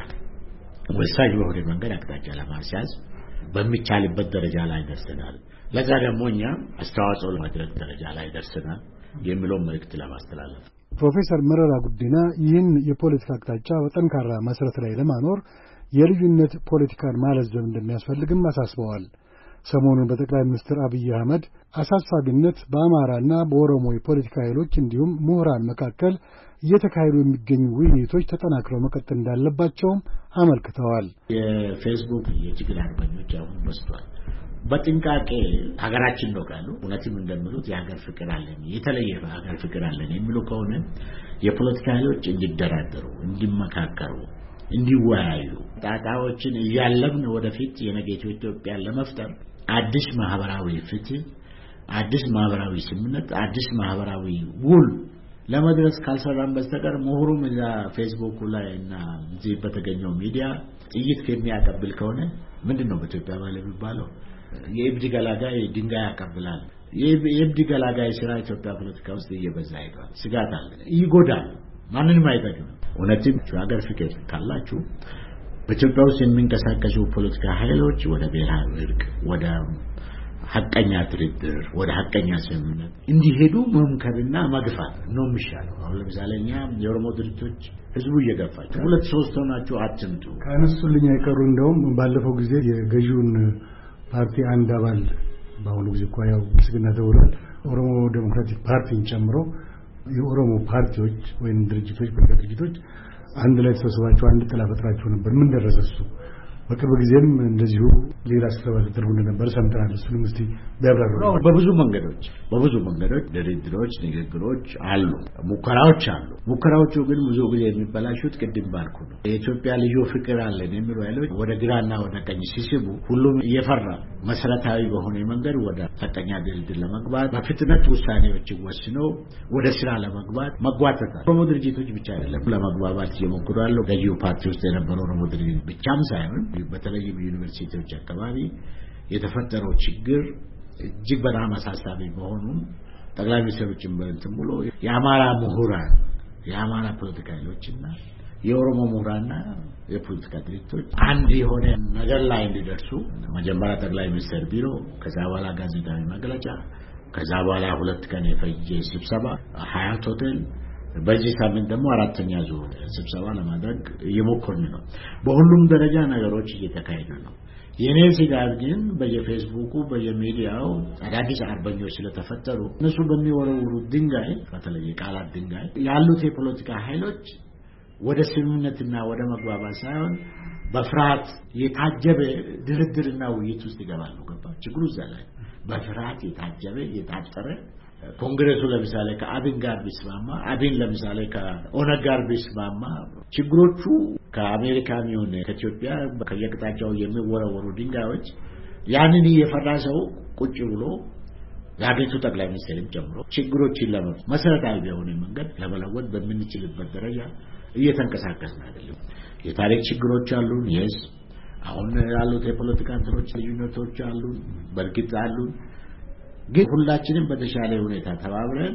ወሳኝ በሆነ መንገድ አቅጣጫ ለማስያዝ በሚቻልበት ደረጃ ላይ ደርሰናል። ለዛ ደግሞ እኛ አስተዋጽኦ ለማድረግ ደረጃ ላይ ደርሰናል የሚለው መልእክት ለማስተላለፍ ፕሮፌሰር መረራ ጉዲና ይህን የፖለቲካ አቅጣጫ በጠንካራ መሰረት ላይ ለማኖር የልዩነት ፖለቲካን ማለዘብ እንደሚያስፈልግም አሳስበዋል። ሰሞኑን በጠቅላይ ሚኒስትር አብይ አህመድ አሳሳቢነት በአማራና በኦሮሞ የፖለቲካ ኃይሎች እንዲሁም ምሁራን መካከል እየተካሄዱ የሚገኙ ውይይቶች ተጠናክረው መቀጠል እንዳለባቸውም አመልክተዋል። የፌስቡክ የችግር አርበኞች አሁን በዝቷል። በጥንቃቄ ሀገራችን ነው ካሉ እውነትም እንደሚሉት የሀገር ፍቅር አለን የተለየ ሀገር ፍቅር አለን የሚሉ ከሆነ የፖለቲካ ኃይሎች እንዲደራደሩ፣ እንዲመካከሩ፣ እንዲወያዩ ጣጣዎችን እያለብን ወደፊት የነገይቱ ኢትዮጵያን ለመፍጠር አዲስ ማህበራዊ ፍትህ፣ አዲስ ማህበራዊ ስምምነት፣ አዲስ ማህበራዊ ውል ለመድረስ ካልሰራን በስተቀር ምሁሩም እዛ ፌስቡክ ላይ እና እዚህ በተገኘው ሚዲያ ጥይት ከሚያቀብል ከሆነ ምንድነው በኢትዮጵያ ማለት የሚባለው? የእብድ ገላጋይ ድንጋይ ያቀብላል። የእብድ ገላጋይ ስራ ኢትዮጵያ ፖለቲካ ውስጥ እየበዛ ሄዷል። ስጋት አለ። ይጎዳል፣ ማንንም አይጠቅምም። እውነትም ሀገር ፍቅር ካላችሁ በኢትዮጵያ ውስጥ የሚንቀሳቀሱ ፖለቲካ ኃይሎች ወደ ብሔራዊ እርቅ፣ ወደ ሐቀኛ ድርድር፣ ወደ ሐቀኛ ስምምነት እንዲሄዱ መምከርና መግፋት ነው የሚሻለው። አሁን ለምሳሌ እኛ የኦሮሞ ድርጅቶች ህዝቡ እየገፋቸው ሁለት ሶስት ሆናችሁ አትምጡ ካነሱልኝ አይቀሩ እንደውም ባለፈው ጊዜ የገዢውን ፓርቲ አንድ አባል በአሁኑ ጊዜ እኮ ያው ብልጽግና ተብሏል ኦሮሞ ዴሞክራቲክ ፓርቲን ጨምሮ የኦሮሞ ፓርቲዎች ወይም ድርጅቶች ፖለቲካ ድርጅቶች አንድ ላይ ተሰብስባቸው አንድ ጥላ ፈጥራቸው ነበር። ምን ደረሰ እሱ? በቅርብ ጊዜም እንደዚሁ ሌላ ስብሰባ ተደርጎ እንደነበር ሰምተናል። እሱንም እስቲ ቢያብራሩ። በብዙ መንገዶች በብዙ መንገዶች ድርድሮች፣ ንግግሮች አሉ፣ ሙከራዎች አሉ። ሙከራዎቹ ግን ብዙ ጊዜ የሚበላሹት ቅድም ባልኩ ነው። የኢትዮጵያ ልዩ ፍቅር አለን የሚሉ ኃይሎች ወደ ግራና ወደ ቀኝ ሲስቡ ሁሉም እየፈራ መሰረታዊ በሆነ መንገድ ወደ ሐቀኛ ድርድር ለመግባት በፍጥነት ውሳኔዎችን ወስነው ወደ ስራ ለመግባት መጓተታል። ኦሮሞ ድርጅቶች ብቻ አይደለም ለመግባባት እየሞከሩ ያለው ገዢው ፓርቲ ውስጥ የነበረው ኦሮሞ ድርጅት ብቻም ሳይሆን በተለይ በዩኒቨርሲቲዎች አካባቢ የተፈጠረው ችግር እጅግ በጣም አሳሳቢ መሆኑን ጠቅላይ ሚኒስትሩን በእንትን ብሎ የአማራ ምሁራን የአማራ ፖለቲካ ኃይሎችና የኦሮሞ ምሁራንና የፖለቲካ ድርጅቶች አንድ የሆነ ነገር ላይ እንዲደርሱ መጀመሪያ ጠቅላይ ሚኒስትር ቢሮ፣ ከዛ በኋላ ጋዜጣዊ መግለጫ፣ ከዛ በኋላ ሁለት ቀን የፈጀ ስብሰባ ሀያት ሆቴል፣ በዚህ ሳምንት ደግሞ አራተኛ ዙር ስብሰባ ለማድረግ እየሞከርን ነው። በሁሉም ደረጃ ነገሮች እየተካሄዱ ነው። የኔ ስጋት ግን በየፌስቡኩ በየሚዲያው አዳዲስ አርበኞች ስለተፈጠሩ እነሱ በሚወረውሩ ድንጋይ በተለይ ቃላት ድንጋይ ያሉት የፖለቲካ ኃይሎች ወደ ስምምነትና ወደ መግባባት ሳይሆን በፍርሃት የታጀበ ድርድርና ውይይት ውስጥ ይገባሉ። ገባ ችግሩ እዛ ላይ በፍርሃት የታጀበ የታጠረ ኮንግሬሱ ለምሳሌ ከአብን ጋር ቢስማማ አብን ለምሳሌ ከኦነግ ጋር ቢስማማ ችግሮቹ ከአሜሪካም ይሁን ከኢትዮጵያ ከየቅጣጫው የሚወረወሩ ድንጋዮች ያንን የፈራሰው ቁጭ ብሎ ያገቱ ጠቅላይ ሚኒስትርም ጨምሮ ችግሮችን ለመፍታት መሰረታዊ የሆነ መንገድ ለመለወጥ በምንችልበት ደረጃ እየተንቀሳቀስን አይደለም። የታሪክ ችግሮች አሉን። የስ አሁን ያሉት የፖለቲካ እንትኖች ልዩነቶች አሉን፣ በርግጥ አሉን። ግን ሁላችንም በተሻለ ሁኔታ ተባብረን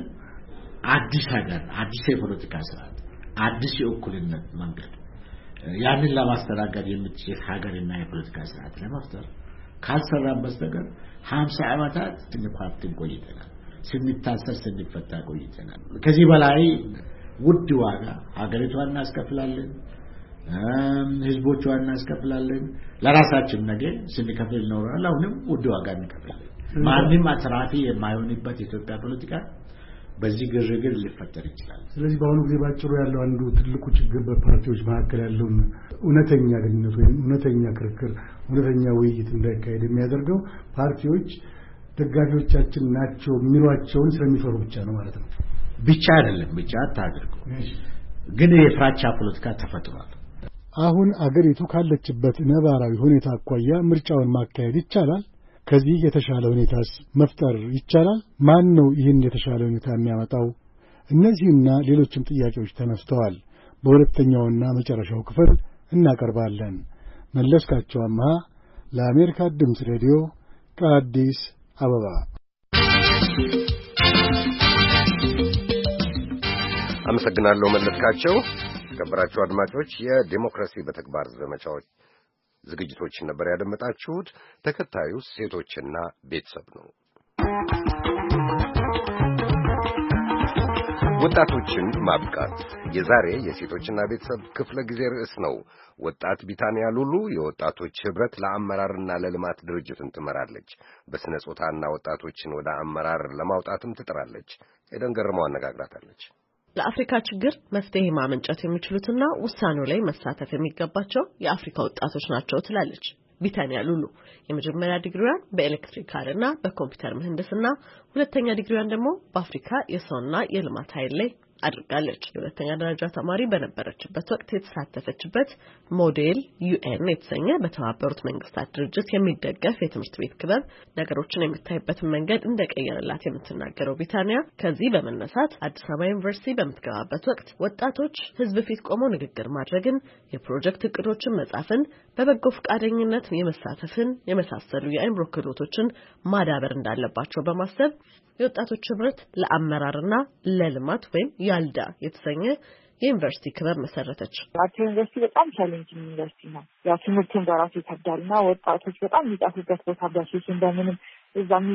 አዲስ ሀገር፣ አዲስ የፖለቲካ ስርዓት፣ አዲስ የእኩልነት መንገድ ያንን ለማስተናገድ የምትችል ሀገርና የፖለቲካ ስርዓት ለመፍጠር ካልሰራን በስተቀር ሀምሳ ዓመታት ስንኳትን ቆይተናል። ስንታሰር ስንፈታ ቆይተናል። ከዚህ በላይ ውድ ዋጋ ሀገሪቷን እናስከፍላለን፣ ህዝቦቿን እናስከፍላለን። ለራሳችን ነገር ስንከፍል እንኖራለን። አሁንም ውድ ዋጋ እንከፍላለን። ማንም አትራፊ የማይሆንበት የኢትዮጵያ ፖለቲካ በዚህ ግርግር ሊፈጠር ይችላል። ስለዚህ በአሁኑ ጊዜ ባጭሩ ያለው አንዱ ትልቁ ችግር በፓርቲዎች መካከል ያለውን እውነተኛ ግንኙነት ወይም እውነተኛ ክርክር፣ እውነተኛ ውይይት እንዳይካሄድ የሚያደርገው ፓርቲዎች ደጋፊዎቻችን ናቸው የሚሏቸውን ስለሚፈሩ ብቻ ነው ማለት ነው። ብቻ አይደለም፣ ብቻ አታድርጉ። ግን የፍራቻ ፖለቲካ ተፈጥሯል። አሁን አገሪቱ ካለችበት ነባራዊ ሁኔታ አኳያ ምርጫውን ማካሄድ ይቻላል? ከዚህ የተሻለ ሁኔታስ መፍጠር ይቻላል? ማን ነው ይህን የተሻለ ሁኔታ የሚያመጣው? እነዚህና ሌሎችም ጥያቄዎች ተነስተዋል። በሁለተኛውና መጨረሻው ክፍል እናቀርባለን። መለስካቸው አምሃ ለአሜሪካ ድምፅ ሬዲዮ ከአዲስ አበባ። አመሰግናለሁ መለስካቸው። የተከበራችሁ አድማጮች የዲሞክራሲ በተግባር ዘመቻዎች ዝግጅቶችን ነበር ያደመጣችሁት። ተከታዩ ሴቶችና ቤተሰብ ነው። ወጣቶችን ማብቃት የዛሬ የሴቶችና ቤተሰብ ክፍለ ጊዜ ርዕስ ነው። ወጣት ቢታንያ ሉሉ የወጣቶች ህብረት ለአመራርና ለልማት ድርጅትን ትመራለች። በስነ ጾታና ወጣቶችን ወደ አመራር ለማውጣትም ትጥራለች። ኤደን ገርመው አነጋግራታለች። ለአፍሪካ ችግር መፍትሄ ማመንጨት የሚችሉትና ውሳኔው ላይ መሳተፍ የሚገባቸው የአፍሪካ ወጣቶች ናቸው ትላለች ቢታንያ ሉሉ። የመጀመሪያ ዲግሪዋን በኤሌክትሪካልና በኮምፒውተር ምህንድስና፣ ሁለተኛ ዲግሪዋን ደግሞ በአፍሪካ የሰውና የልማት ኃይል ላይ አድርጋለች። የሁለተኛ ደረጃ ተማሪ በነበረችበት ወቅት የተሳተፈችበት ሞዴል ዩኤን የተሰኘ በተባበሩት መንግስታት ድርጅት የሚደገፍ የትምህርት ቤት ክበብ ነገሮችን የምታይበትን መንገድ እንደቀየረላት የምትናገረው ቢታንያ ከዚህ በመነሳት አዲስ አበባ ዩኒቨርሲቲ በምትገባበት ወቅት ወጣቶች ህዝብ ፊት ቆመው ንግግር ማድረግን፣ የፕሮጀክት እቅዶችን መጻፍን፣ በበጎ ፈቃደኝነት የመሳተፍን የመሳሰሉ የአእምሮ ክህሎቶችን ማዳበር እንዳለባቸው በማሰብ የወጣቶች ህብረት ለአመራርና ለልማት ወይም ያልዳ የተሰኘ የዩኒቨርሲቲ ክበብ መሰረተች። አዲስ ዩኒቨርሲቲ በጣም ቻሌንጂንግ ዩኒቨርሲቲ ነው። ያው ትምህርቱን በራሱ ይከብዳልና ወጣቶች በጣም የሚጣፉበት ቦታ በሱስ እንደምንም እዛም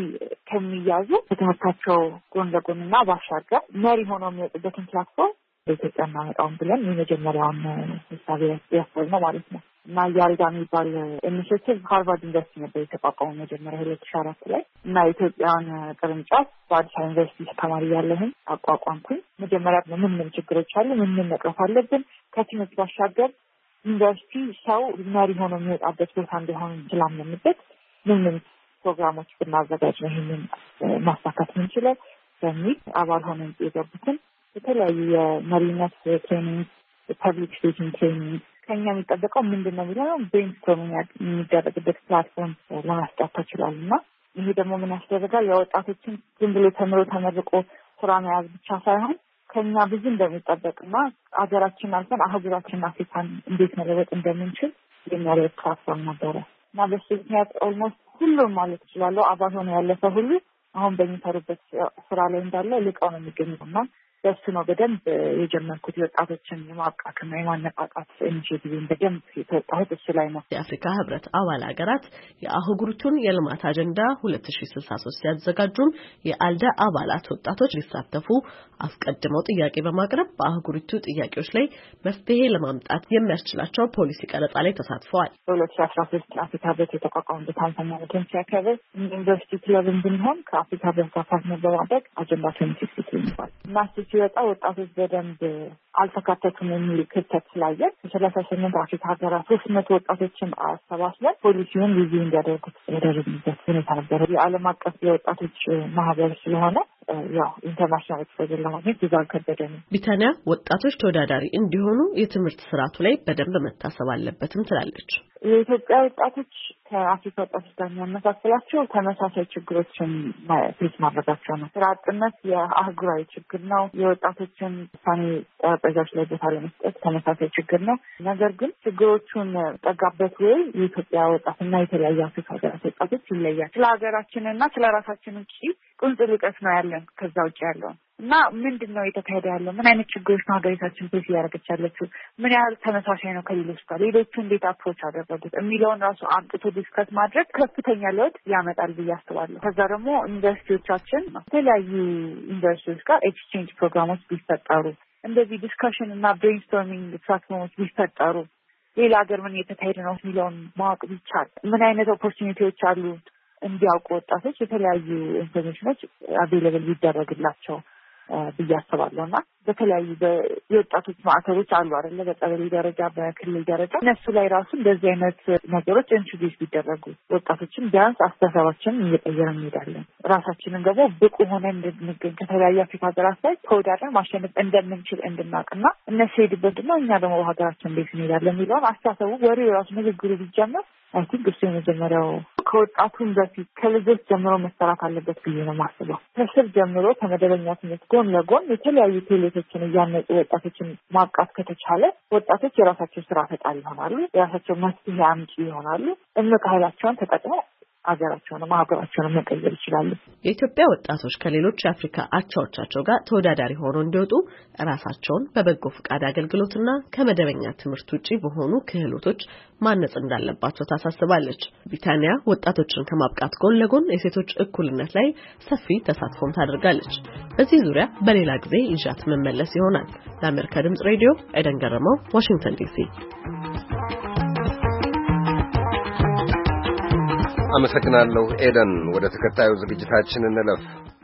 ከሚያዙ ትምህርታቸው ጎን ለጎንና ባሻገር መሪ ሆነው የሚወጡበትን ፕላትፎርም በኢትዮጵያ እናመጣውን ብለን የመጀመሪያውን ሀሳብ ያሰብነው ማለት ነው። እና ያልዳ የሚባል ኢኒሼቲቭ ሃርቫርድ ዩኒቨርሲቲ ነበር የተቋቋመው መጀመሪያ ሁለት ሺህ አራት ላይ እና የኢትዮጵያን ቅርንጫፍ በአዲስ አበባ ዩኒቨርሲቲ ተማሪ ያለህን አቋቋምኩኝ። መጀመሪያ ምን ምን ችግሮች አሉ፣ ምን ምን መቅረፍ አለብን፣ ከትምህርት ባሻገር ዩኒቨርሲቲ ሰው መሪ ሆኖ የሚወጣበት ቦታ እንዲሆን ስላመንበት ምን ምን ፕሮግራሞች ብናዘጋጅ ነው ይህንን ማሳካት የምንችለው በሚል አባል ሆነን የገቡትን የተለያዩ የመሪነት ትሬኒንግ፣ የፐብሊክ ስፒኪንግ ትሬኒንግ ከኛ የሚጠበቀው ምንድን ነው የሚለው ብሬንስቶርሚንግ የሚደረግበት ፕላትፎርም ለማስጣት ተችሏል። እና ይሄ ደግሞ ምን ያስደርጋል? የወጣቶችን ዝም ብሎ ተምሮ ተመርቆ ስራ መያዝ ብቻ ሳይሆን ከኛ ብዙ እንደሚጠበቅና ሀገራችን አልፈን አህጉራችን አፍሪካን እንዴት መለወጥ እንደምንችል የሚያደርግ ፕላትፎርም ነበረ እና በሱ ምክንያት ኦልሞስት ሁሉም ማለት ይችላለሁ አባል ሆኖ ያለፈ ሁሉ አሁን በሚሰሩበት ስራ ላይ እንዳለ ልቀው ነው የሚገኙት እና በሱ ነው በደንብ የጀመርኩት የወጣቶችን የማብቃትና የማነቃቃት ኢኒሼቲቭን በደንብ የተወጣሁት እሱ ላይ ነው። የአፍሪካ ህብረት አባል ሀገራት የአህጉሪቱን የልማት አጀንዳ ሁለት ሺህ ስልሳ ሶስት ሲያዘጋጁም የአልዳ አባላት ወጣቶች ሊሳተፉ አስቀድመው ጥያቄ በማቅረብ በአህጉሪቱ ጥያቄዎች ላይ መፍትሄ ለማምጣት የሚያስችላቸው ፖሊሲ ቀረጻ ላይ ተሳትፈዋል። በሁለት ሺህ አስራ ሶስት አፍሪካ ህብረት የተቋቋመበት ሃምሳኛ ዓመቱን ሲያከብር ዩኒቨርሲቲ ክለብን ብንሆን ከአፍሪካ ህብረት ጋር ፓርትነር በማድረግ አጀንዳ ሁለት ሺህ ስልሳ ይባላል እና ሲወጣ ወጣቶች በደንብ አልተካተቱም የሚል ክፍተት ስላየን ሰላሳ ስምንት አፍሪካ ሀገራት ሶስት መቶ ወጣቶችን አሰባስበን ፖሊሲውን ሪቪው እንዲያደርጉት ያደረግንበት ሁኔታ ነበር። የዓለም አቀፍ የወጣቶች ማህበር ስለሆነ ያው ኢንተርናሽናል ኤክስፖዘር ለማግኘት ብዙ አልከበደንም። ቢታንያ ወጣቶች ተወዳዳሪ እንዲሆኑ የትምህርት ስርዓቱ ላይ በደንብ መታሰብ አለበትም ትላለች። የኢትዮጵያ ወጣቶች ከአፍሪካ ወጣቶች ጋር የሚያመሳስላቸው ተመሳሳይ ችግሮችን ፌስ ማድረጋቸው ነው። ስራ አጥነት የአህጉራዊ ችግር ነው። የወጣቶችን ውሳኔ ጠረጴዛዎች ላይ ቦታ ለመስጠት ተመሳሳይ ችግር ነው። ነገር ግን ችግሮቹን ጠጋበት ወይ የኢትዮጵያ ወጣትና የተለያዩ አፍሪካ ሀገራት ወጣቶች ይለያል። ስለ ሀገራችንና ስለ ራሳችን ውጪ ቁንጽል እውቀት ነው ያለን ከዛ ውጪ ያለውን እና ምንድን ነው የተካሄደ ያለው? ምን አይነት ችግሮች ነው ሀገሪታችን ፌስ እያደረገች ያለችው? ምን ያህል ተመሳሳይ ነው ከሌሎች ጋር? ሌሎቹ እንዴት አፕሮች አደረጉት የሚለውን ራሱ አምጥቶ ዲስከስ ማድረግ ከፍተኛ ለውጥ ያመጣል ብዬ አስባለሁ። ከዛ ደግሞ ዩኒቨርሲቲዎቻችን የተለያዩ ዩኒቨርሲቲዎች ጋር ኤክስቼንጅ ፕሮግራሞች ቢፈጠሩ፣ እንደዚህ ዲስከሽን እና ብሬንስቶርሚንግ ፕላትፎርሞች ቢፈጠሩ፣ ሌላ ሀገር ምን እየተካሄደ ነው የሚለውን ማወቅ ቢቻል፣ ምን አይነት ኦፖርቹኒቲዎች አሉ እንዲያውቁ ወጣቶች የተለያዩ ኢንፎርሜሽኖች አቬይለብል ቢደረግላቸው ብዬ አስባለሁ እና በተለያዩ የወጣቶች ማዕከሎች አሉ አይደለ? በቀበሌ ደረጃ በክልል ደረጃ እነሱ ላይ ራሱ እንደዚህ አይነት ነገሮች ኢንትሮዲውስ ቢደረጉ ወጣቶችን ቢያንስ አስተሳሰባችንን እየቀየረ እንሄዳለን። ራሳችንን ደግሞ ብቁ ሆነን እንድንገኝ ከተለያዩ አፍሪካ ሀገራት ላይ ተወዳድረን ማሸነፍ እንደምንችል እንድናውቅና እነሱ ሄዱበት ደግሞ እኛ ደግሞ በሀገራችን እንዴት እንሄዳለን የሚለውን አስተሳሰቡ ወሬው ራሱ ንግግሩ ቢጀመር አይ ቲንክ እሱ የመጀመሪያው ከወጣቱን በፊት ከልጆች ጀምሮ መሰራት አለበት ብዬ ነው የማስበው። ከስር ጀምሮ ከመደበኛ ትምህርት ጎን ለጎን የተለያዩ ክህሎቶችን እያነጹ ወጣቶችን ማብቃት ከተቻለ ወጣቶች የራሳቸው ስራ ፈጣሪ ይሆናሉ፣ የራሳቸው መፍትሄ አምጪ ይሆናሉ። እምቅ ኃይላቸውን ተጠቅመው ሀገራቸውን ማህበራቸውን መቀየር ይችላሉ። የኢትዮጵያ ወጣቶች ከሌሎች የአፍሪካ አቻዎቻቸው ጋር ተወዳዳሪ ሆነው እንዲወጡ ራሳቸውን በበጎ ፈቃድ አገልግሎትና ከመደበኛ ትምህርት ውጪ በሆኑ ክህሎቶች ማነጽ እንዳለባቸው ታሳስባለች። ቢታንያ ወጣቶችን ከማብቃት ጎን ለጎን የሴቶች እኩልነት ላይ ሰፊ ተሳትፎም ታደርጋለች። በዚህ ዙሪያ በሌላ ጊዜ ይዣት መመለስ ይሆናል። ለአሜሪካ ድምጽ ሬዲዮ ኤደን ገረመው፣ ዋሽንግተን ዲሲ። አመሰግናለሁ ኤደን። ወደ ተከታዩ ዝግጅታችን እንለፍ።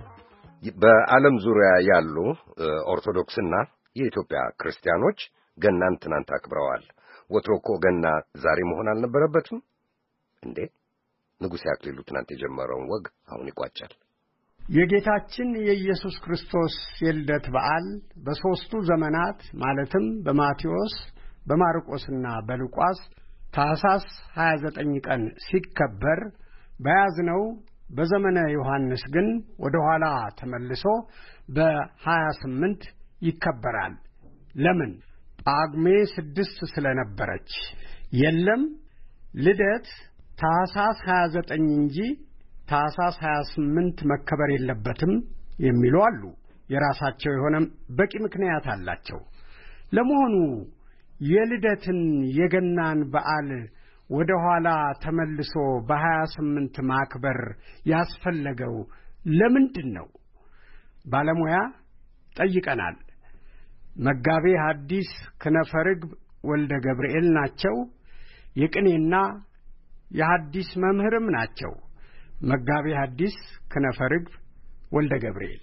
በዓለም ዙሪያ ያሉ ኦርቶዶክስና የኢትዮጵያ ክርስቲያኖች ገናን ትናንት አክብረዋል። ወትሮ እኮ ገና ዛሬ መሆን አልነበረበትም እንዴ? ንጉሥ አክሊሉ ትናንት የጀመረውን ወግ አሁን ይቋጫል። የጌታችን የኢየሱስ ክርስቶስ የልደት በዓል በሦስቱ ዘመናት ማለትም በማቴዎስ በማርቆስና በሉቃስ ታኅሳስ ሃያ ዘጠኝ ቀን ሲከበር በያዝነው በዘመነ ዮሐንስ ግን ወደ ኋላ ተመልሶ በሃያ ስምንት ይከበራል። ለምን? ጳጉሜ ስድስት ስለነበረች። የለም ልደት ታኅሳስ ሃያ ዘጠኝ እንጂ ታኅሳስ ሃያ ስምንት መከበር የለበትም የሚሉ አሉ። የራሳቸው የሆነ በቂ ምክንያት አላቸው። ለመሆኑ የልደትን የገናን በዓል ወደ ኋላ ተመልሶ በሃያ ስምንት ማክበር ያስፈለገው ለምንድን ነው? ባለሙያ ጠይቀናል። መጋቤ ሐዲስ ክነፈርግብ ወልደ ገብርኤል ናቸው። የቅኔና የሐዲስ መምህርም ናቸው። መጋቤ ሐዲስ ክነፈርግብ ወልደ ገብርኤል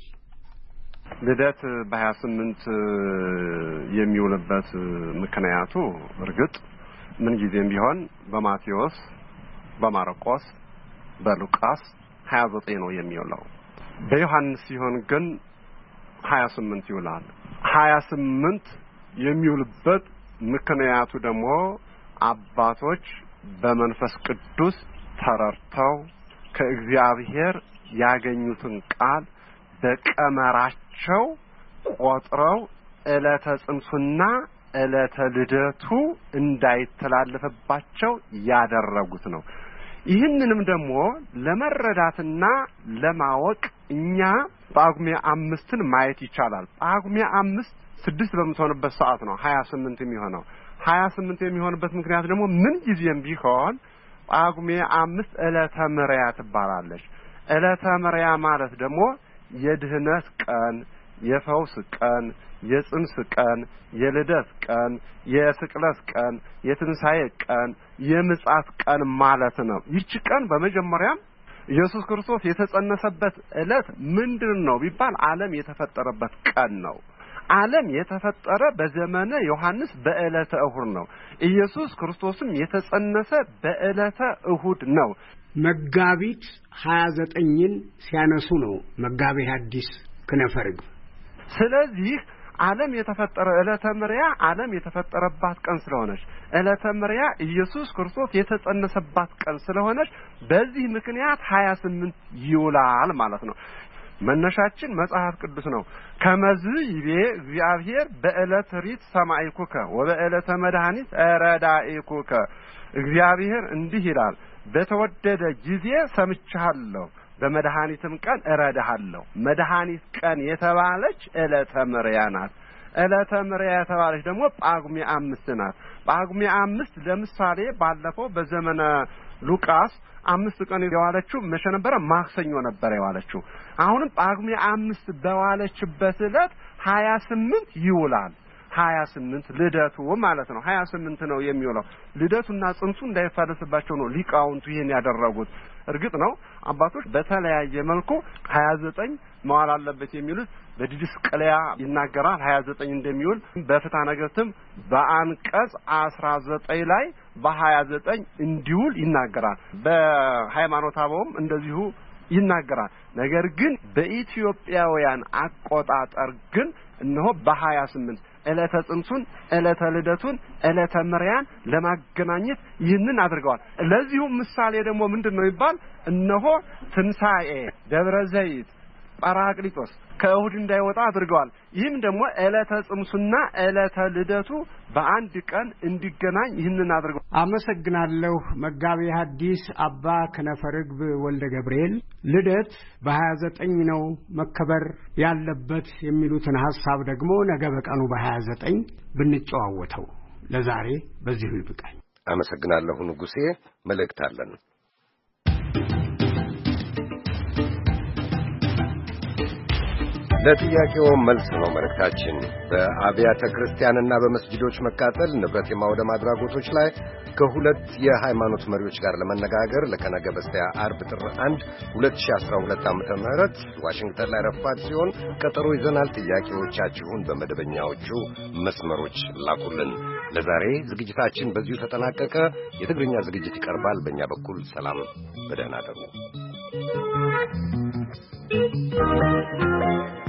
ልደት በሃያ ስምንት የሚውልበት ምክንያቱ እርግጥ ምን ጊዜም ቢሆን በማቴዎስ በማርቆስ በሉቃስ ሃያ ዘጠኝ ነው የሚውለው። በዮሐንስ ሲሆን ግን ሃያ ስምንት ይውላል። ሃያ ስምንት የሚውልበት ምክንያቱ ደግሞ አባቶች በመንፈስ ቅዱስ ተረድተው ከእግዚአብሔር ያገኙትን ቃል በቀመራቸው ቆጥረው ዕለተ ጽንሱና ዕለተ ልደቱ እንዳይተላለፈባቸው ያደረጉት ነው። ይህንንም ደግሞ ለመረዳትና ለማወቅ እኛ ጳጉሜ አምስትን ማየት ይቻላል። ጳጉሜ አምስት ስድስት በምትሆንበት ሰዓት ነው ሃያ ስምንት የሚሆነው። ሃያ ስምንት የሚሆንበት ምክንያት ደግሞ ምን ጊዜም ቢሆን ጳጉሜ አምስት ዕለተ ምርያ ትባላለች። ዕለተ ምርያ ማለት ደግሞ የድህነት ቀን፣ የፈውስ ቀን፣ የጽንስ ቀን፣ የልደት ቀን፣ የስቅለት ቀን፣ የትንሣኤ ቀን፣ የምጽአት ቀን ማለት ነው። ይህች ቀን በመጀመሪያም ኢየሱስ ክርስቶስ የተጸነሰበት ዕለት ምንድነው ቢባል ዓለም የተፈጠረበት ቀን ነው። ዓለም የተፈጠረ በዘመነ ዮሐንስ በዕለተ እሁድ ነው። ኢየሱስ ክርስቶስም የተጸነሰ በዕለተ እሁድ ነው። መጋቢት ሃያ ዘጠኝን ሲያነሱ ነው መጋቤ ሐዲስ ክነፈርግብ። ስለዚህ ዓለም የተፈጠረ ዕለተ ምርያ ዓለም የተፈጠረባት ቀን ስለሆነች ዕለተ ምርያ ኢየሱስ ክርስቶስ የተጸነሰባት ቀን ስለሆነች በዚህ ምክንያት ሃያ ስምንት ይውላል ማለት ነው። መነሻችን መጽሐፍ ቅዱስ ነው። ከመዝ ይቤ እግዚአብሔር በዕለተ ሪት ሰማይኩከ ወበዕለተ መድኃኒት ረዳኢኩከ። እግዚአብሔር እንዲህ ይላል፣ በተወደደ ጊዜ ሰምቻለሁ፣ በመድኃኒትም ቀን እረዳሃለሁ። መድኃኒት ቀን የተባለች ዕለተ ምርያ ናት። ዕለተ ምርያ የተባለች ደግሞ ጳጉሜ አምስት ናት። ጳጉሜ አምስት ለምሳሌ ባለፈው በዘመነ ሉቃስ አምስት ቀን የዋለችው መቼ ነበረ? ማክሰኞ ነበረ የዋለችው። አሁንም ጳጉሜ አምስት በዋለችበት ዕለት ሃያ ስምንት ይውላል። ሃያ ስምንት ልደቱ ማለት ነው። ሃያ ስምንት ነው የሚውለው። ልደቱና ጽንሱ እንዳይፋለስባቸው ነው ሊቃውንቱ ይሄን ያደረጉት። እርግጥ ነው አባቶች በተለያየ መልኩ ሃያ ዘጠኝ መዋል አለበት የሚሉት በዲድስቅልያ ይናገራል። ሃያ ዘጠኝ እንደሚውል በፍትሐ ነገሥትም በአንቀጽ አስራ ዘጠኝ ላይ በሃያ ዘጠኝ እንዲውል ይናገራል። በሃይማኖተ አበውም እንደዚሁ ይናገራል። ነገር ግን በኢትዮጵያውያን አቆጣጠር ግን እነሆ በሃያ ስምንት ዕለተ ጽንሱን፣ ዕለተ ልደቱን፣ ዕለተ ምርያን ለማገናኘት ይህንን አድርገዋል። ለዚሁ ምሳሌ ደግሞ ምንድነው ይባል? እነሆ ትንሣኤ፣ ደብረ ዘይት፣ ጳራቅሊጦስ ከእሁድ እንዳይወጣ አድርገዋል። ይህም ደግሞ ዕለተ ጽምሱና ዕለተ ልደቱ በአንድ ቀን እንዲገናኝ ይህንን አድርገዋል። አመሰግናለሁ። መጋቤ ሐዲስ አባ ከነፈርግብ ወልደ ገብርኤል ልደት በሀያ ዘጠኝ ነው መከበር ያለበት የሚሉትን ሐሳብ ደግሞ ነገ በቀኑ በሀያ ዘጠኝ ብንጨዋወተው ለዛሬ በዚሁ ይብቃኝ። አመሰግናለሁ ንጉሴ። መልእክት አለን። ለጥያቄው መልስ ነው መልእክታችን። በአብያተ ክርስቲያንና በመስጊዶች መቃጠል ንብረት የማውደም አድራጎቶች ላይ ከሁለት የሃይማኖት መሪዎች ጋር ለመነጋገር ለከነገ በስቲያ አርብ ጥር አንድ ሁለት ሺህ አስራ ሁለት ዓመተ ምህረት ዋሽንግተን ላይ ረፋድ ሲሆን ቀጠሮ ይዘናል። ጥያቄዎቻችሁን በመደበኛዎቹ መስመሮች ላኩልን። ለዛሬ ዝግጅታችን በዚሁ ተጠናቀቀ። የትግርኛ ዝግጅት ይቀርባል። በእኛ በኩል ሰላም፣ በደህና እደሩ።